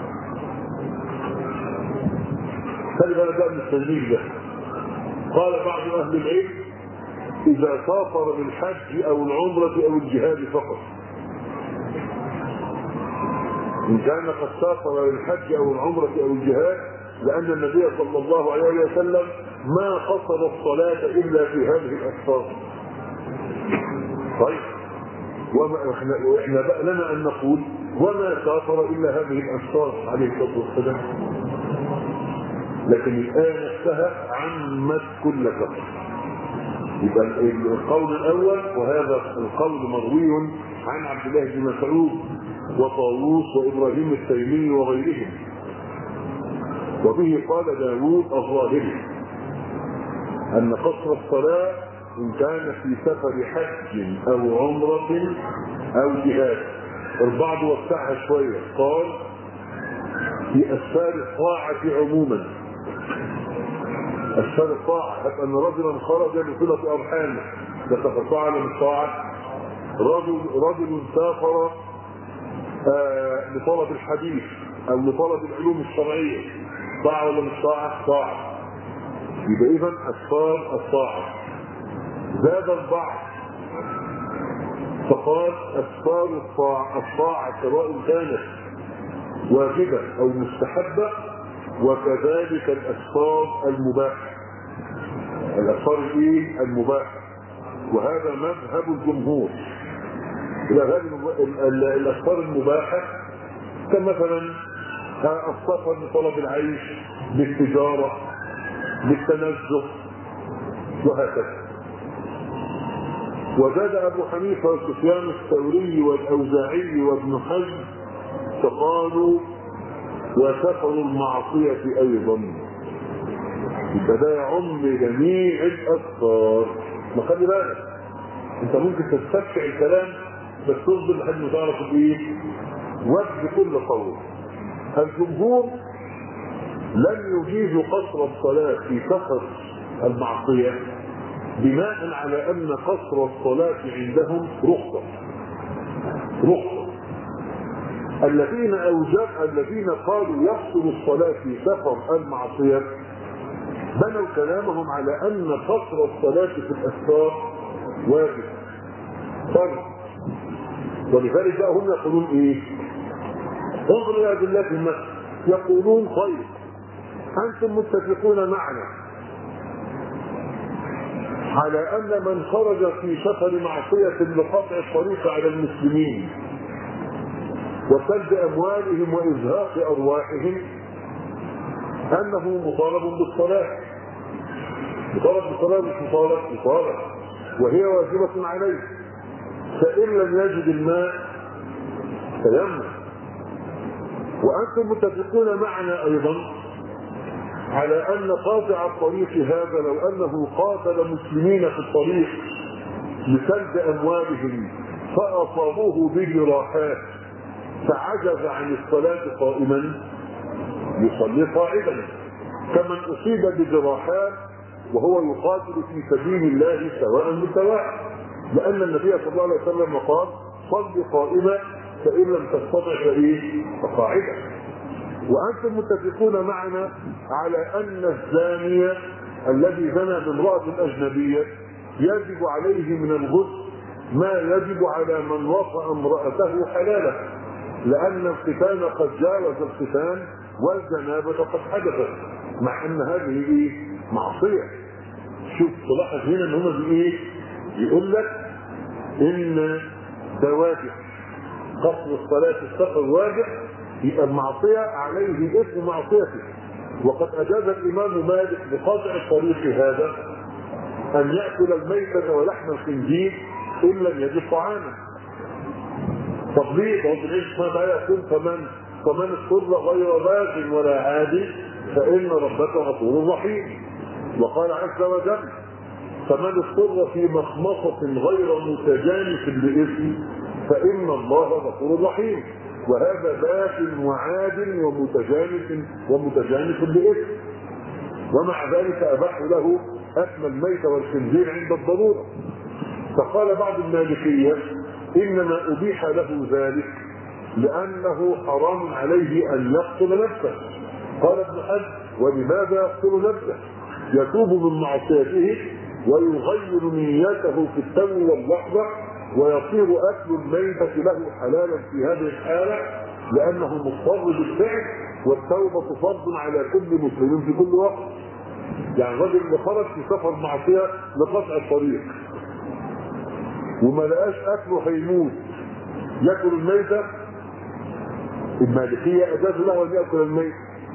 خلي بالك بقى من التنزيل ده. قال بعض أهل العلم إذا سافر بالحج أو العمرة أو الجهاد فقط، إن كان قد سافر للحج أو العمرة أو الجهاد، لأن النبي صلى الله عليه وسلم ما قصر الصلاة إلا في هذه الأسفار. طيب واحنا بقى لنا ان نقول وما سافر الا هذه الاسفار عليه الصلاه والسلام، لكن الايه نفسها عمت كل سفر. يبقى القول الاول، وهذا القول مروي عن عبد الله بن مسعود وطاووس وابراهيم التيمي وغيرهم، وبه قال داوود الظاهري ان قصر الصلاه ان كان في سفر حج او عمره او جهاد. البعض وسعها شويه قال في اسفار الطاعه عموما، اسفار الطاعه، حتى ان رجلا خرج لصله ارحامه، ده سفر طاعه ولا مش طاعه؟ رجل سافر لطلب الحديث او لطلب العلوم الشرعيه، طاعه ولا مش طاعه؟ طاعه. يبقى اذا اسفار الطاعه. زاد البعض فقال اسفار الطاعه سواء كانت واجبه او مستحبه، وكذلك الاسفار المباحه. الاسفار الايه؟ المباحه. وهذا مذهب الجمهور. الاسفار المباحه كمثلا السفر لطلب العيش، للتجاره، للتنزه، وهكذا. وزاد ابو حنيفه وسفيان الثوري والاوزاعي وابن حزم فقالوا وسفر المعصيه ايضا. يبقى ده يعم جميع الاسفار. ما خلي بالك انت ممكن تستفتح الكلام بس تصبر لحد ما تعرف ايه وجه كل قول. الجمهور لم يجيزوا قصر الصلاه في سفر المعصيه بناء على ان قصر الصلاه عندهم رخصه. الذين قالوا يقصر الصلاه في سفر المعصيه بنوا كلامهم على ان قصر الصلاه في الاسفار واجب فرض. ولذلك بقى هم يقولون ايه؟ انظروا الى ادلتهم مثلا، يقولون طيب انتم متفقون معنا على ان من خرج في سفر معصيه لقطع الطريق على المسلمين وسلب اموالهم وازهاق ارواحهم انه مطالب بالصلاه. مطالب بالصلاه مش مطالب، وهي واجبه عليه. فان لم يجد الماء تيمم. وانتم متفقون معنا ايضا على ان قاطع الطريق هذا لو انه قاتل مسلمين في الطريق لسلب اموالهم فاصابوه بجراحات فعجز عن الصلاه قائما يصلي قاعدا، كمن اصيب بجراحات وهو يقاتل في سبيل الله سواء بسواء، لان النبي صلى الله عليه وسلم قال صل قائما فان لم تستطع فقاعدا. وانتم متفقون معنا على ان الزاني الذي زنى بامراه اجنبيه يجب عليه من الغسل ما يجب على من وطأ امراته حلاله، لان الختان قد جاوز الختان والجنابه قد حدثت، مع ان هذه معصيه. شوف تلاحظ هنا ان هم يقول لك ان ده واجب، قصر الصلاه في السفر واجب، يبقى المعصيه عليه اسم معصيته. وقد اجاز الامام مالك بقطع الطريق هذا ان ياكل الميتة ولحم الخنزير ان لم يجد طعاما. طب ليه؟ طب ليش ما يقول فمن اضطر غير باغ ولا عاد فان ربك غفور رحيم. وقال عز وجل فمن اضطر في مخمصة غير متجانف لإثم فإن الله غفور رحيم. وهذا باغ وعاد ومتجانف لإثم، ومع ذلك أباحوا له أكل الميت والخنزير عند الضرورة. فقال بعض المالكية إنما أبيح له ذلك لأنه حرام عليه أن يقتل نفسه. قال ابن حزم ولماذا يقتل نفسه؟ يتوب من معصيته ويغير نيته في التو واللحظة ويصير أكل الميتة له حلالا في هذه الحالة لأنه مضطر بالفعل، والتوبة فرض على كل مسلم في كل وقت. يعني الرجل اللي خرج في سفر معصية لقطع الطريق وما لقاش اكله هيموت ياكل الميته، المالكيه اجاز له ان ياكل الميت.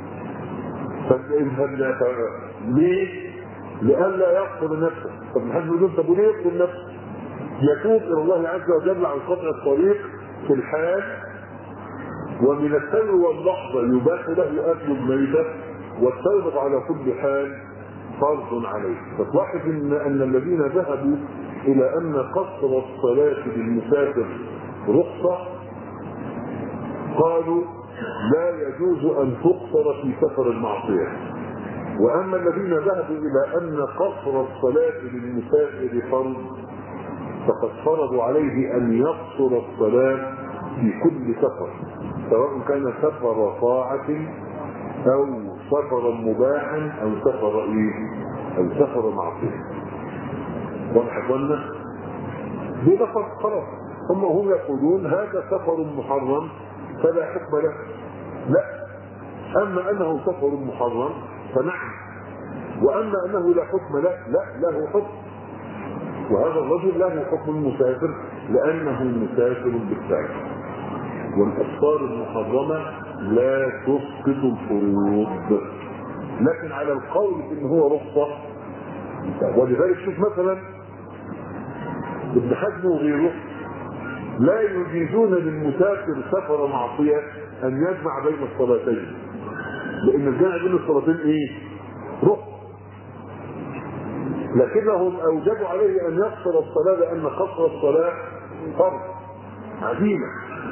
ليه؟ لئلا يقتل نفسه. طب محدش يقول طب وليه يقتل نفسه؟ يتوب الى الله عز وجل عن قطع الطريق في الحال، ومن التو واللحظه يباح له اكل الميته، والتوبه على كل حال فرض عليه. فتلاحظ ان الذين ذهبوا الى ان قصر الصلاه للمسافر رخصه قالوا لا يجوز ان تقصر في سفر المعصيه. واما الذين ذهبوا الى ان قصر الصلاه للمسافر فرض فقد فرضوا عليه ان يقصر الصلاه في كل سفر، سواء كان سفر طاعه او سفرا مباحا او سفر او سفر معصيه. واضح قلنا دي لفظ خلاص. هم يقولون هذا سفر محرم فلا حكم له. لا، اما انه سفر محرم فنعم، واما انه لا حكم له لا، له حكم. وهذا الرجل له حكم المسافر لانه مسافر بالفعل. والاسفار المحرمه لا تسقط الفروض، لكن على القول ان هو رخصه. ولذلك شوف مثلا ابن حزم وغيره لا يجيزون للمسافر سفر معصيه ان يجمع بين الصلاتين، لان الجمع بين الصلاتين رخصه. لكنهم اوجبوا عليه ان يقصر الصلاه لان قصر الصلاه فرض عزيمه.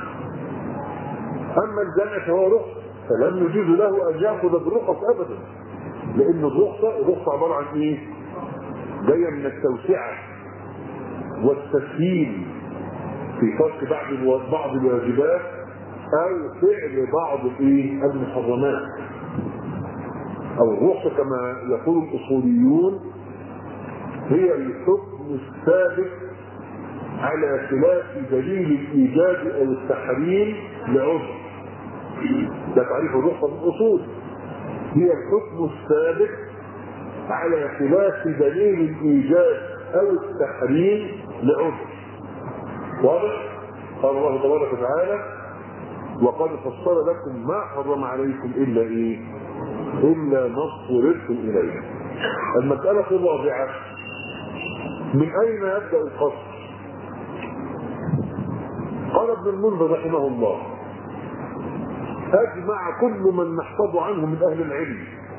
اما الجمع فهو رخصه، فلم يجوز له ان ياخذ بالرخص ابدا، لان الرخصه عباره عن جايه من التوسعه والتسهيل في ترك بعض الواجبات او فعل بعض المحرمات. او الرخصه كما يقول الاصوليون هي الحكم الثابت على خلاف دليل الايجاب او التحريم لعذر. ده تعريف الرخصه في الاصول، هي الحكم الثابت على خلاف دليل الايجاب او التحريم لعذر. واضح؟ قال الله تبارك وتعالى وقد فصل لكم ما حرم عليكم الا الا ما اضطررتم اليه. المساله الرابعه من اين يبدا القصر؟ قال ابن المنذر رحمه الله اجمع كل من نحفظ عنه من اهل العلم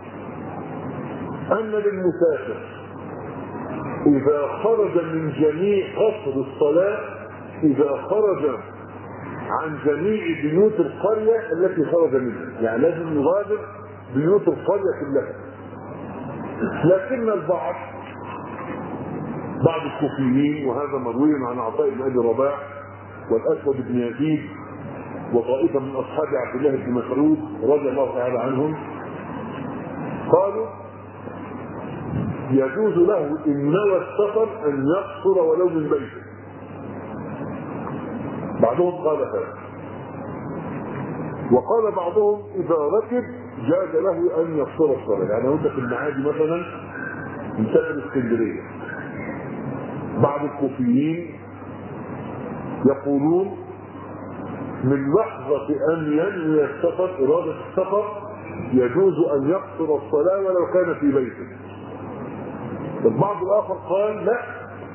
ان للمسافر اذا خرج من جميع قصر الصلاه اذا خرج عن جميع بيوت القريه التي خرج منها، يعني لازم يغادر بيوت القريه كلها. لكن بعض الكوفيين، وهذا مروي عن عطاء بن ابي رباح والاسود بن يزيد وطائفه من اصحاب عبد الله بن مسعود رضي الله تعالى عنهم، قالوا يجوز له ان نوى السفر ان يقصر ولو من بيته. بعضهم قال هذا، وقال بعضهم اذا ركب جاز له ان يقصر الصلاه. يعني وانت في المعادي مثلا مسافر اسكندريه، بعض الكوفيين يقولون من لحظه ان ينوي السفر اراده السفر يجوز ان يقصر الصلاه ولو كان في بيته. البعض الاخر قال لا،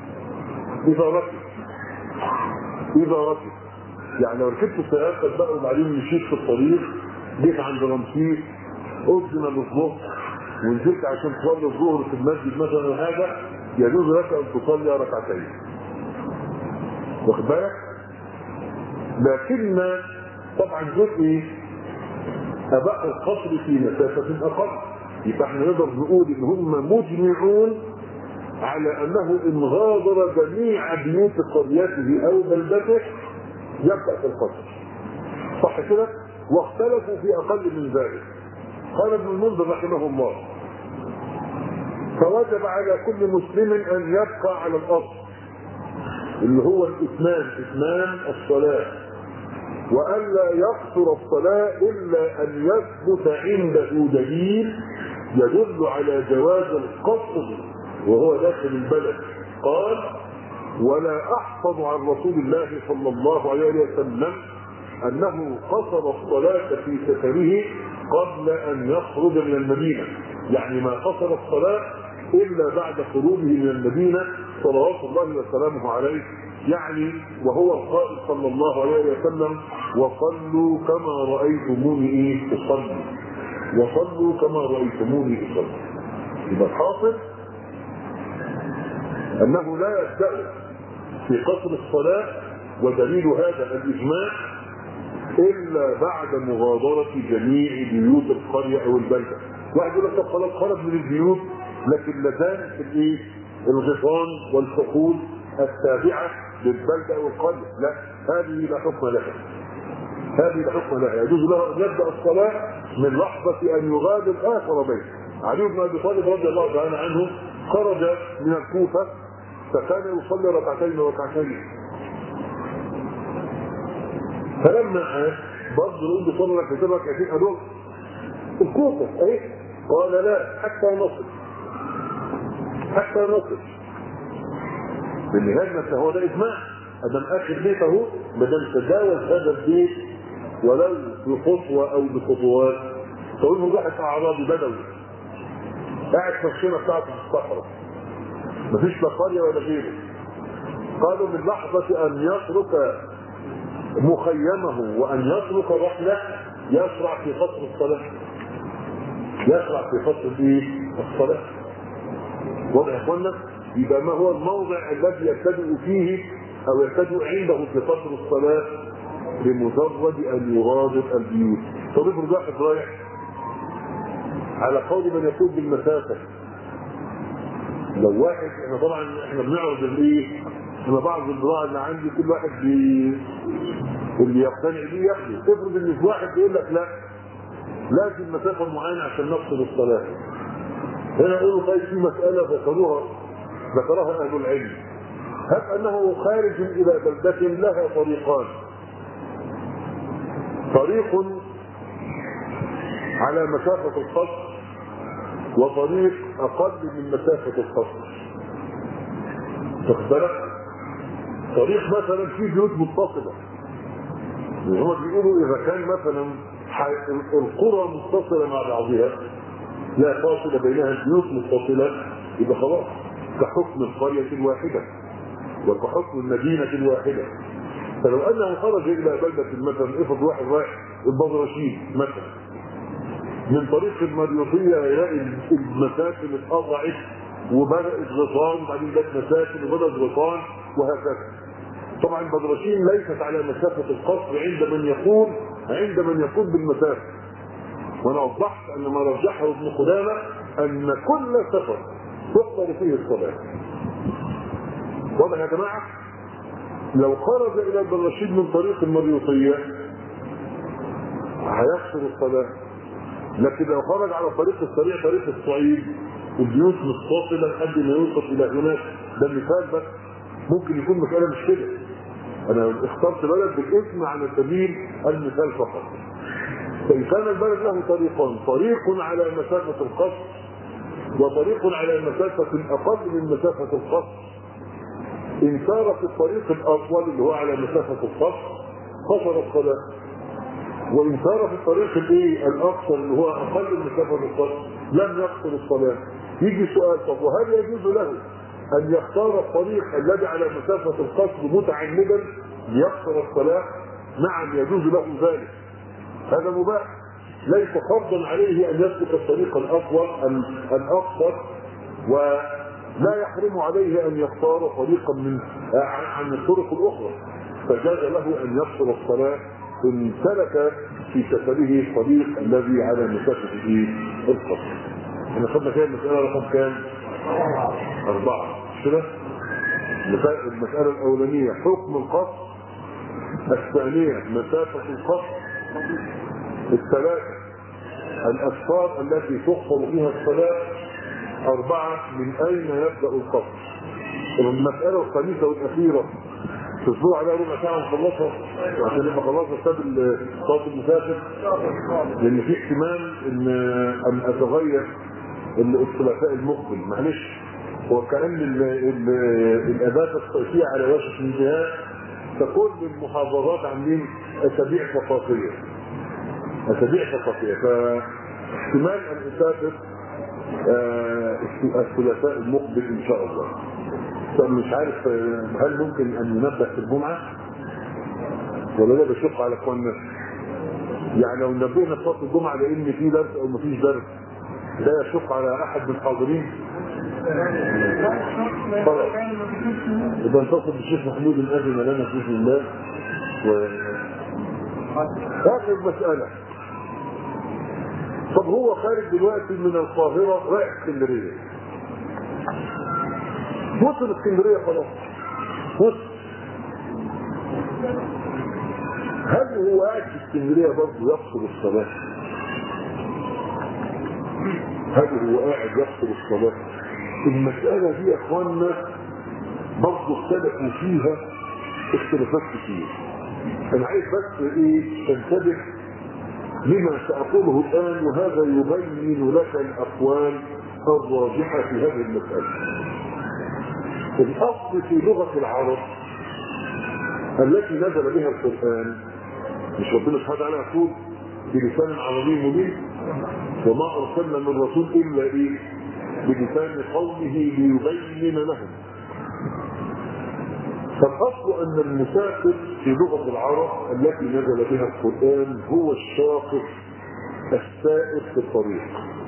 اذا ركب يعني لو ركبت السيارة بقى وبعدين مشيت في الطريق، جيت عند رمسيس اذن للظهر ونزلت عشان تصلي الظهر في المسجد مثلا، هذا يجوز لك ان تصلي ركعتين. واخد بالك؟ لكن طبعا جزء اباء القصر في مسافه اقل، يبقى احنا نقدر نقول ان هم مجمعون على انه ان غادر جميع بيوت قريته او بلدته يبدا في القصر. صح كده؟ واختلفوا في اقل من ذلك. قال ابن المنذر رحمه الله فوجب على كل مسلم ان يبقى على الاصل اللي هو اتمام الصلاه، والا يقصر الصلاه الا ان يثبت عنده دليل يدل على جواز القصر وهو داخل البلد. قال ولا احفظ عن رسول الله صلى الله عليه وسلم انه قصر الصلاه في سفره قبل ان يخرج من المدينه، يعني ما قصر الصلاه الا بعد خروجه من المدينه صلوات الله وسلامه عليه، يعني وهو القائل صلى الله عليه وسلم: وصلوا كما رايتموني اصلي، وصلوا كما رايتموني اصلي. يبقى الحاصل انه لا يبدا في قصر الصلاه، ودليل هذا الاجماع، الا بعد مغادره جميع بيوت القريه او البلده. واحد يقول لك خلاص خرج من البيوت لكن لازال في الايه؟ الغيطان والحقول التابعه للبلده او القريه، لا، هذه لا حكم لها. هذه لا حكم لها، يجوز له ان يبدا الصلاه من لحظه ان يغادر اخر بيت. علي بن ابي طالب رضي الله تعالى عنه خرج من الكوفه فكان يصلي ركعتين وركعتين، فلما عاد برضه يقول له صلى ركعتين ركعتين قالوا الكوفه اهي، قال لا حتى نصل، حتى نصل. بالنهايه هو ده اجماع، ادم اخر بيت اهو، ما دام تجاوز هذا البيت ولو بخطوه او بخطوات، تقول له واحد اعرابي بدوي قاعد في الخيمه بتاعته في الصحراء، مفيش لا قريه ولا غيره، قالوا من لحظه ان يترك مخيمه وان يترك رحله يشرع في قصر الصلاه، يشرع في قصر الصلاه. واضح يا اخوانا؟ يبقى ما هو الموضع الذي يبتدئ فيه او يبتدئ عنده في قصر الصلاه؟ بمجرد ان يغادر البيوت. طب افرض واحد رايح على قول من يقول بالمسافه، لو واحد احنا بنعرض الايه؟ انا بعض البضاعه اللي عندي كل واحد اللي يقتنع بيه ياخده. افرض ان في واحد بيقول لك لا لازم مسافه معينه عشان نقصر الصلاه. هنا يقولوا طيب في مساله ذكرها اهل العلم، هب انه خارج الى بلده لها طريقان، طريق على مسافه القصر وطريق اقل من مسافه القصر. تخبرك طريق مثلا فيه بيوت متصله، هم بيقولوا اذا كان مثلا القرى متصله مع بعضها لا فاصل بينها، البيوت متصله، يبقى خلاص كحكم القريه الواحده وكحكم المدينه الواحده. فلو انه خرج الى بلده مثلا، افرض واحد رايح البدرشين مثلا، من طريق المريوطيه يلاقي المساكن اتقطعت وبدات غيطان وبعدين جت مساكن وبدات غيطان وهكذا. طبعا البدرشين ليست على مسافه القصر عند من يقول بالمسافه. وانا وضحت ان ما رجحه ابن قدامه ان كل سفر تقصر فيه الصلاه. واضح يا جماعه؟ لو خرج الى البدرشين من طريق المريوطيه هيقصر الصلاه، لكن لو خرج على الطريق السريع طريق الصعيد البيوت متصله لحد ما يوصل الى هناك، ده مثال بس، ممكن يكون مساله مش كده. انا اخترت بلد بالاسم على سبيل المثال فقط. فان كان البلد له طريقان، طريق على مسافه القصر وطريق على مسافه اقل من مسافه القصر، ان سار في الطريق الاطول اللي هو على مسافه القصر قصر الصلاه، وان سار في الطريق الاقصر اللي هو اقل من مسافه القصر لم يقصر الصلاه. يجي سؤال، طب وهل يجوز له ان يختار الطريق الذي على مسافه القصر متعمدا ليقصر الصلاه؟ نعم يجوز له ذلك، هذا مباح، ليس فرضا عليه ان يسلك الطريق الاطول الاقصر، ولا يحرم عليه ان يختار طريقا عن الطرق الاخرى، فجاز له ان يقصر الصلاه ان سلك في سفره الطريق الذي على مسافه القصر. احنا خدنا كده المساله رقم كام؟ 4 كده. المساله الاولانيه حكم القصر، الثانيه مسافه القصر، الثلاثه الاسفار التي تقصر فيها الصلاه، 4 من اين يبدا القصر. المساله الخامسه والاخيره تصبروا عليها ربع ساعه ونخلصها عشان نبقى خلصنا كتاب صلاه المسافر، لان في احتمال ان اتغير الثلاثاء المقبل، معلش وكأن الإبادة الصيفية على وشك الانتهاء، فكل المحافظات عاملين أسابيع ثقافية. فاحتمال أن أسافر الثلاثاء المقبل إن شاء الله. مش عارف هل ممكن أن ننبه في الجمعة ولا لا؟ بشق على اخواننا. يعني لو نبهنا في وقت الجمعة لأن في درس أو مفيش درس، لا يشق على أحد من الحاضرين. خلاص إذا انتصر بالشيخ محمود الأذن لنا بإذن الله. آخر مسألة، طب هو خارج دلوقتي من القاهرة رايح اسكندرية، وصل اسكندرية خلاص، وصل. هل هو قاعد في اسكندرية برضه يقصر الصلاة؟ هل هو قاعد يقصر الصلاة؟ المسألة دي يا اخواننا برضه اختلفوا فيها اختلافات كتير. انا عايز بس تنتبه لما سأقوله الآن، وهذا يبين لك الأقوال الراجحة في هذه المسألة. الأصل في لغة العرب التي نزل بها القرآن، مش ربنا سبحانه وتعالى يقول بلسان عربي مبين وما أرسلنا من رسول إلا بلسان قومه ليبين لهم. فالأصل أن المسافر في لغة العرب التي نزل بها القرآن هو الشاقف السائر في الطريق.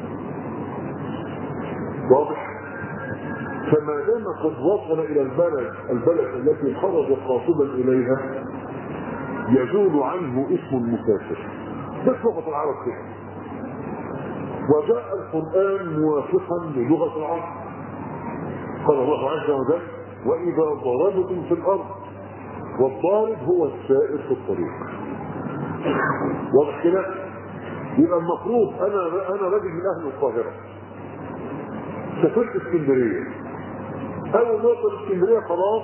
واضح؟ فما دام قد وصل إلى البلد التي خرج قاصدا إليها يزول عنه اسم المسافر. ده لغة العرب كده. وجاء القرآن موافقا للغة العرب. قال الله عز وجل: وإذا ضربتم في الأرض، والضارب هو السائر في الطريق. واضح كده؟ يبقى المفروض أنا راجل من أهل القاهرة، سافرت اسكندرية، أول ما أوصل اسكندرية خلاص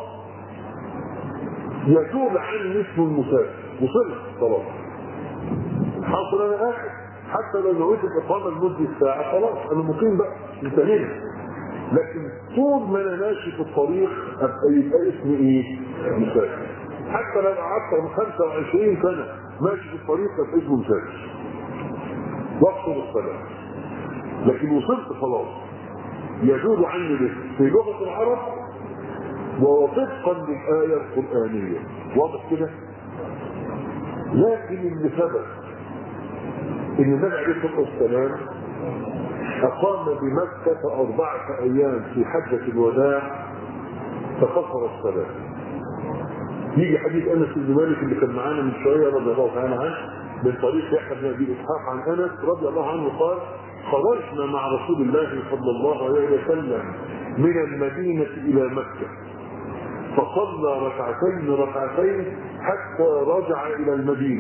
يزول عني اسم المسافر، وصلت خلاص. حاصل أنا قاعد حتى لو نويت الإقامة لمدة ساعة خلاص أنا مقيم بقى، انتهينا. لكن طول ما انا ماشي في الطريق يبقى اسمي مسافر. حتى لو قعدت من 25 سنه ماشي في الطريق يبقى اسمه مسافر. وقت الصلاه. لكن وصلت خلاص يزول عني الاسم في لغه العرب ووفقا للايه القرانيه. واضح كده؟ لكن اللي ثبت ان النبي عليه الصلاه والسلام أقام بمكة 4 أيام في حجة الوداع فقصر الصلاة. يجي حديث أنس بن مالك اللي كان معانا من شوية رضي الله تعالى عنه من طريق يحيى بن أبي إسحاق عن أنس رضي الله عنه قال: خرجنا مع رسول الله صلى الله عليه وسلم من المدينة إلى مكة فصلى ركعتين حتى رجع إلى المدينة.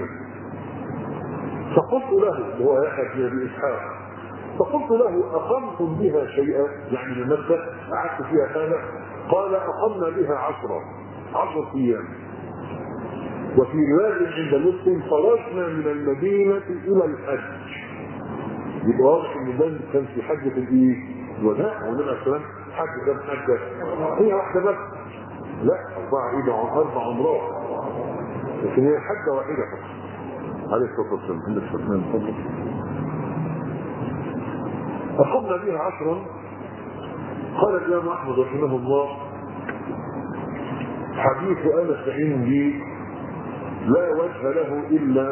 فقلت له هو يحيى بن أبي إسحاق، فقلت له: أقمتم بها شيئا؟ يعني من مكة قعدت فيها سنة؟ قال: أقمنا بها 10 أيام. وفي رواية عند مسلم: خرجنا من المدينة إلى الحج. يبقى واضح إن ده كان في حجة الوداع، والنبي عليه الصلاة والسلام حج كام حجة؟ هي واحدة بس؟ لا، 4 عمرات، لكن هي حجة واحدة فقط عليه الصلاة والسلام. عند الفتنان فضل أقمنا بها 10. قال الإمام أحمد رحمه الله: حديث أنس عندي لا وجه له إلا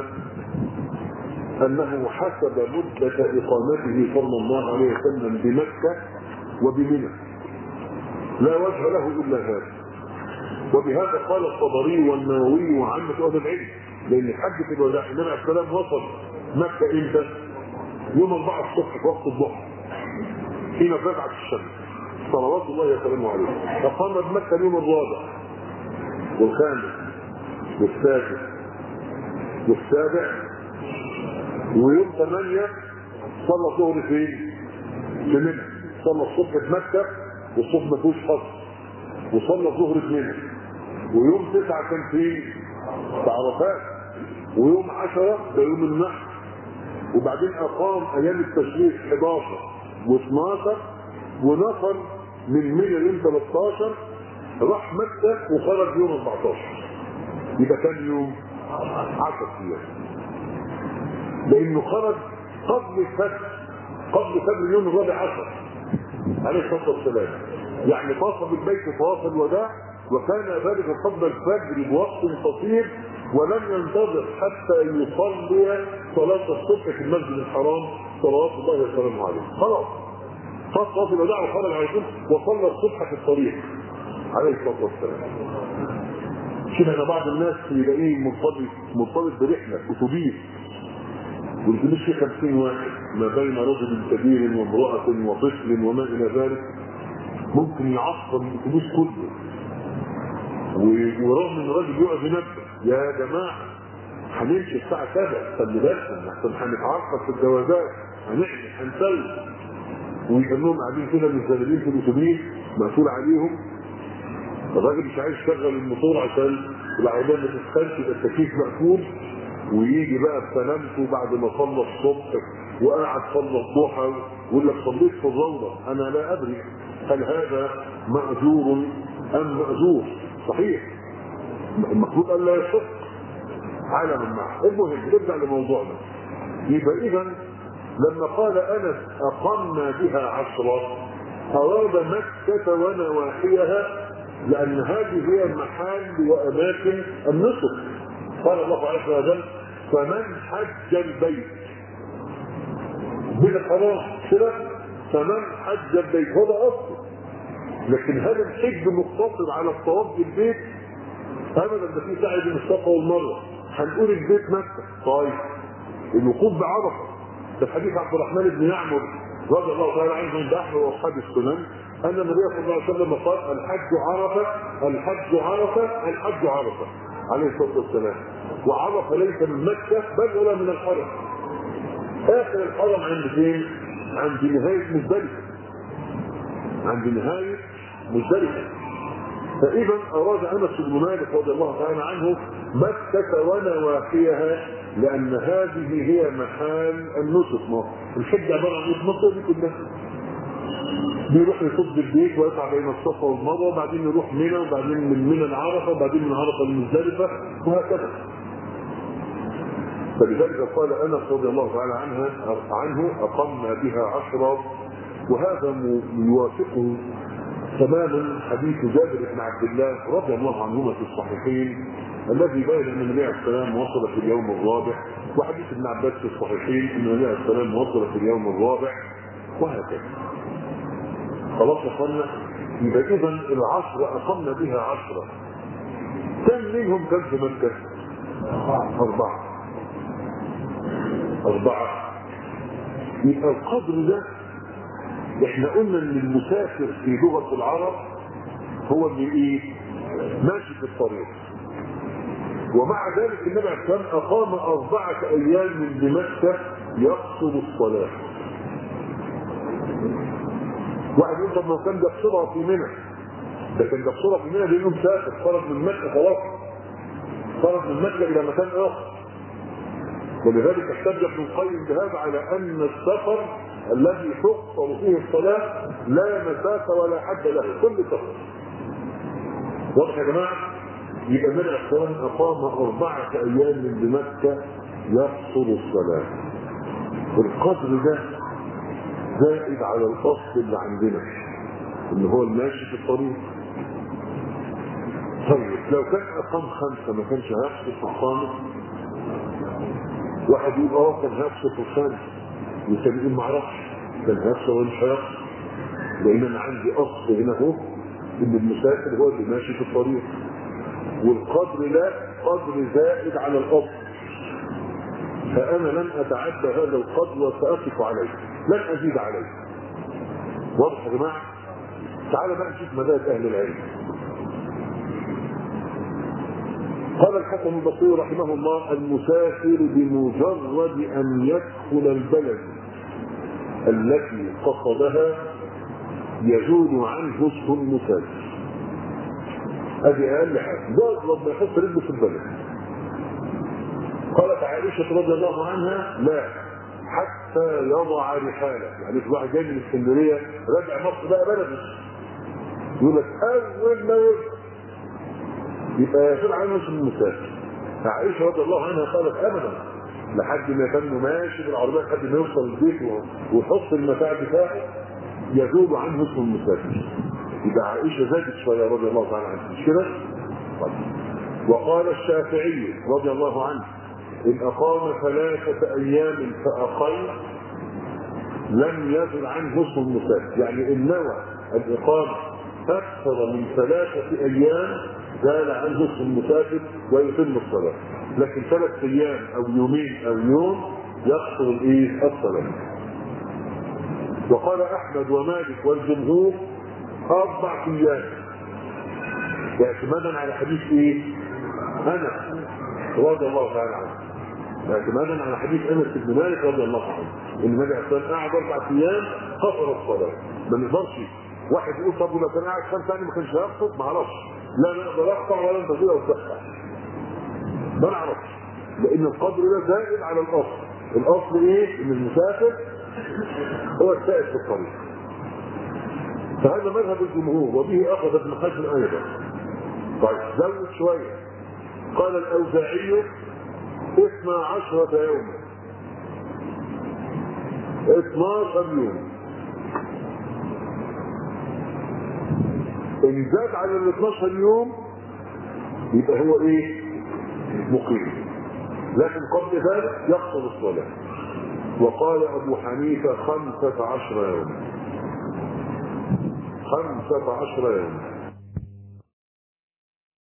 أنه حسب مدة إقامته صلى الله عليه وسلم بمكة وبمنى، لا وجه له إلا هذا. وبهذا قال الطبري والنووي وعامة أهل العلم، لأن حجة الوداع النبي عليه السلام وصل مكة إمتى؟ يوم 4 الصبح وقت الظهر حين طلعت الشمس صلوات الله وسلامه عليه. أقام بمكة اليوم 4 والخامس والسادس والسابع، ويوم 8 صلى الظهر فين؟ في منى. صلى الصبح في مكة والصبح ما فيهوش حظ، وصلى الظهر في منى. ويوم 9 كان في عرفات، ويوم 10 ده يوم النحر. وبعدين أقام أيام التشريق 11 و12 ونصر من منى يوم 13 راح مكة وخرج يوم 14. يبقى كان يوم 10 ايام. لانه خرج قبل الفجر، قبل فجر اليوم الرابع عشر عليه الصلاه والسلام. يعني طاف بالبيت طواف الوداع، وكان ذلك قبل الفجر بوقت قصير، ولم ينتظر حتى يصلي صلاه الصبح في المسجد الحرام صلوات الله وسلامه عليه. خلاص طاف الوداع وخرج على طول وصلى الصبح في الطريق عليه الصلاه والسلام. شبه ان بعض الناس يلاقيه مرتبط برحله اتوبيس والاتوبيس فيه 50 واحد ما بين رجل كبير وامراه وطفل وما الى ذلك، ممكن يعطل الاتوبيس كله. ورغم ان الراجل يقعد ينبه يا جماعه هنمشي الساعه كذا، خلي بالكم احسن هنتعرقل في الجوازات، هنعمل هنسوي، ويخلوهم قاعدين كده متذللين في الاتوبيس مقفول عليهم. الراجل مش عايز يشغل الموتور عشان العربيه ما تسخنش، يبقى التكييف مقفول، ويجي بقى بسلامته بعد ما صلى الصبح وقعد صلى الضحى ويقول لك صليت في الروضه. انا لا ادري هل هذا ماجور ام ماجور. صحيح المفروض ان لا يشق على من معه. المهم نرجع لموضوعنا. يبقى اذا لما قال انس اقمنا بها 10 اراد مكه ونواحيها، لان هذه هي محل واماكن النسك. قال الله عز وجل فمن حج البيت بالحرام كده، فمن حج البيت هذا اصل. لكن هذا الحج مقتصر على الطواف بالبيت؟ ابدا، ده في سعي بين الصفا والمروه. هنقول البيت مكه. طيب الوقوف بعرفه، ده حديث عبد الرحمن بن يعمر رضي الله تعالى عنه عند احمد واصحاب السنن ان النبي صلى الله عليه وسلم قال الحج عرفه الحج عرفه الحج عرفه عليه الصلاه والسلام. وعرفه ليس من مكه بل ولا من الحرم. اخر الحرم عند فين؟ عند نهايه مزدلفه، عند نهايه مزدلفه. فاذا اراد انس بن مالك رضي الله تعالى عنه مكه ونواحيها، لان هذه هي محال النسك. الحج عباره عن المنطقه دي كلها. بيروح يصب البيت ويسعى بين الصفا والمروه، وبعدين يروح منى، وبعدين من منى لعرفه، وبعدين من عرفه لمزدلفه، وهكذا. فلذلك قال انس رضي الله تعالى عنه اقمنا بها 10. وهذا يوافقه تماما حديث جابر بن عبد الله رضي الله عنهما في الصحيحين الذي بين ان النبي عليه السلام وصل في اليوم الرابع، وحديث ابن عباس في الصحيحين ان النبي عليه السلام وصل في اليوم الرابع، وهكذا. خلاص يا اخوانا. يبقى اذا 10 اقمنا بها 10. كم منهم كان في مكه؟ 4. يبقى القدر ده احنا قلنا ان المسافر في لغه العرب هو اللي ايه؟ ماشي في الطريق. ومع ذلك النبي عليه الصلاه والسلام اقام 4 ايام من بمكه يقصر الصلاه. واحد يقول طب ما كان بيقصرها في منى، ده كان بيقصرها في منى لانه مسافر، خرج من مكه خلاص، خرج من مكه الى مكان اخر. ولذلك احتج ابن القيم بهذا على ان السفر الذي تقصر فيه الصلاه لا مسافه ولا حد له، كل سفر. واضح يا جماعه؟ يبقى النبي عليه الصلاه والسلام اقام 4 ايام من بمكه يقصر الصلاه. والقدر ده زائد على الاصل اللي عندنا اللي هو الماشي في الطريق. طيب لو كان اقام 5 ما كانش هيقصر في الخامس؟ واحد يقول كان هيقصر في الخامس، والثاني يقول ما اعرفش كان هيقصر ولا مش هيقصر، لان انا عندي اصل هنا اهو ان المسافر هو اللي ماشي في الطريق، والقدر ده قدر زائد على الاصل، فانا لن اتعدى هذا القدر وساقف عليه، لن ازيد عليه. واضح يا جماعه؟ تعالى بقى نشوف مذاهب اهل العلم. قال الحسن البصري رحمه الله المسافر بمجرد ان يدخل البلد التي قصدها يزول عنه اسم المسافر. هذه اقل حاجه، مجرد ما يحط رجله في البلد. قالت عائشه رضي الله عنها لا حتى يضع رحاله، يعني في واحد جاي من اسكندريه راجع مصر بقى بلده يقول لك اول ما يبقى يصير عنه اسم المسافر. عائشه رضي الله عنها قالت ابدا لحد ما كان ماشي بالعربيه لحد ما يوصل البيت ويحط المتاع بتاعه يزول عنه اسم المسافر. يبقى عائشه زادت شويه رضي الله تعالى عنها، مش كده؟ وقال الشافعي رضي الله عنه ان اقام 3 ايام فاقل لم يزل عنه اسم المسافر، يعني ان نوى الاقامه اكثر من 3 ايام زال عنه اسم المسافر ويتم الصلاه، لكن 3 ايام او يومين او يوم يقصر الصلاه. وقال احمد ومالك والجمهور 4 ايام اعتمادا على حديث انس رضي الله تعالى عنه، اعتمادا على حديث انس بن مالك رضي الله عنه ان النبي عليه الصلاه والسلام قعد 4 ايام قصر الصلاه. ما نقدرش واحد يقول طب ولو كان قاعد 5 ثانيه ما كانش هيقصر، ما اعرفش، لا نقدر اقطع ولا انت كده وتقطع، ما نعرفش، لان القدر ده زائد على الاصل. الاصل ان المسافر هو السائد في الطريق. فهذا مذهب الجمهور وبه اخذ ابن حزم ايضا. طيب زود شويه، قال الاوزاعي 12 يوما، 12 يوم. ان زاد على ال 12 يوم يبقى هو مقيم، لكن قبل ذلك يقصر الصلاه. وقال ابو حنيفه 15 يوما، 15 يوما.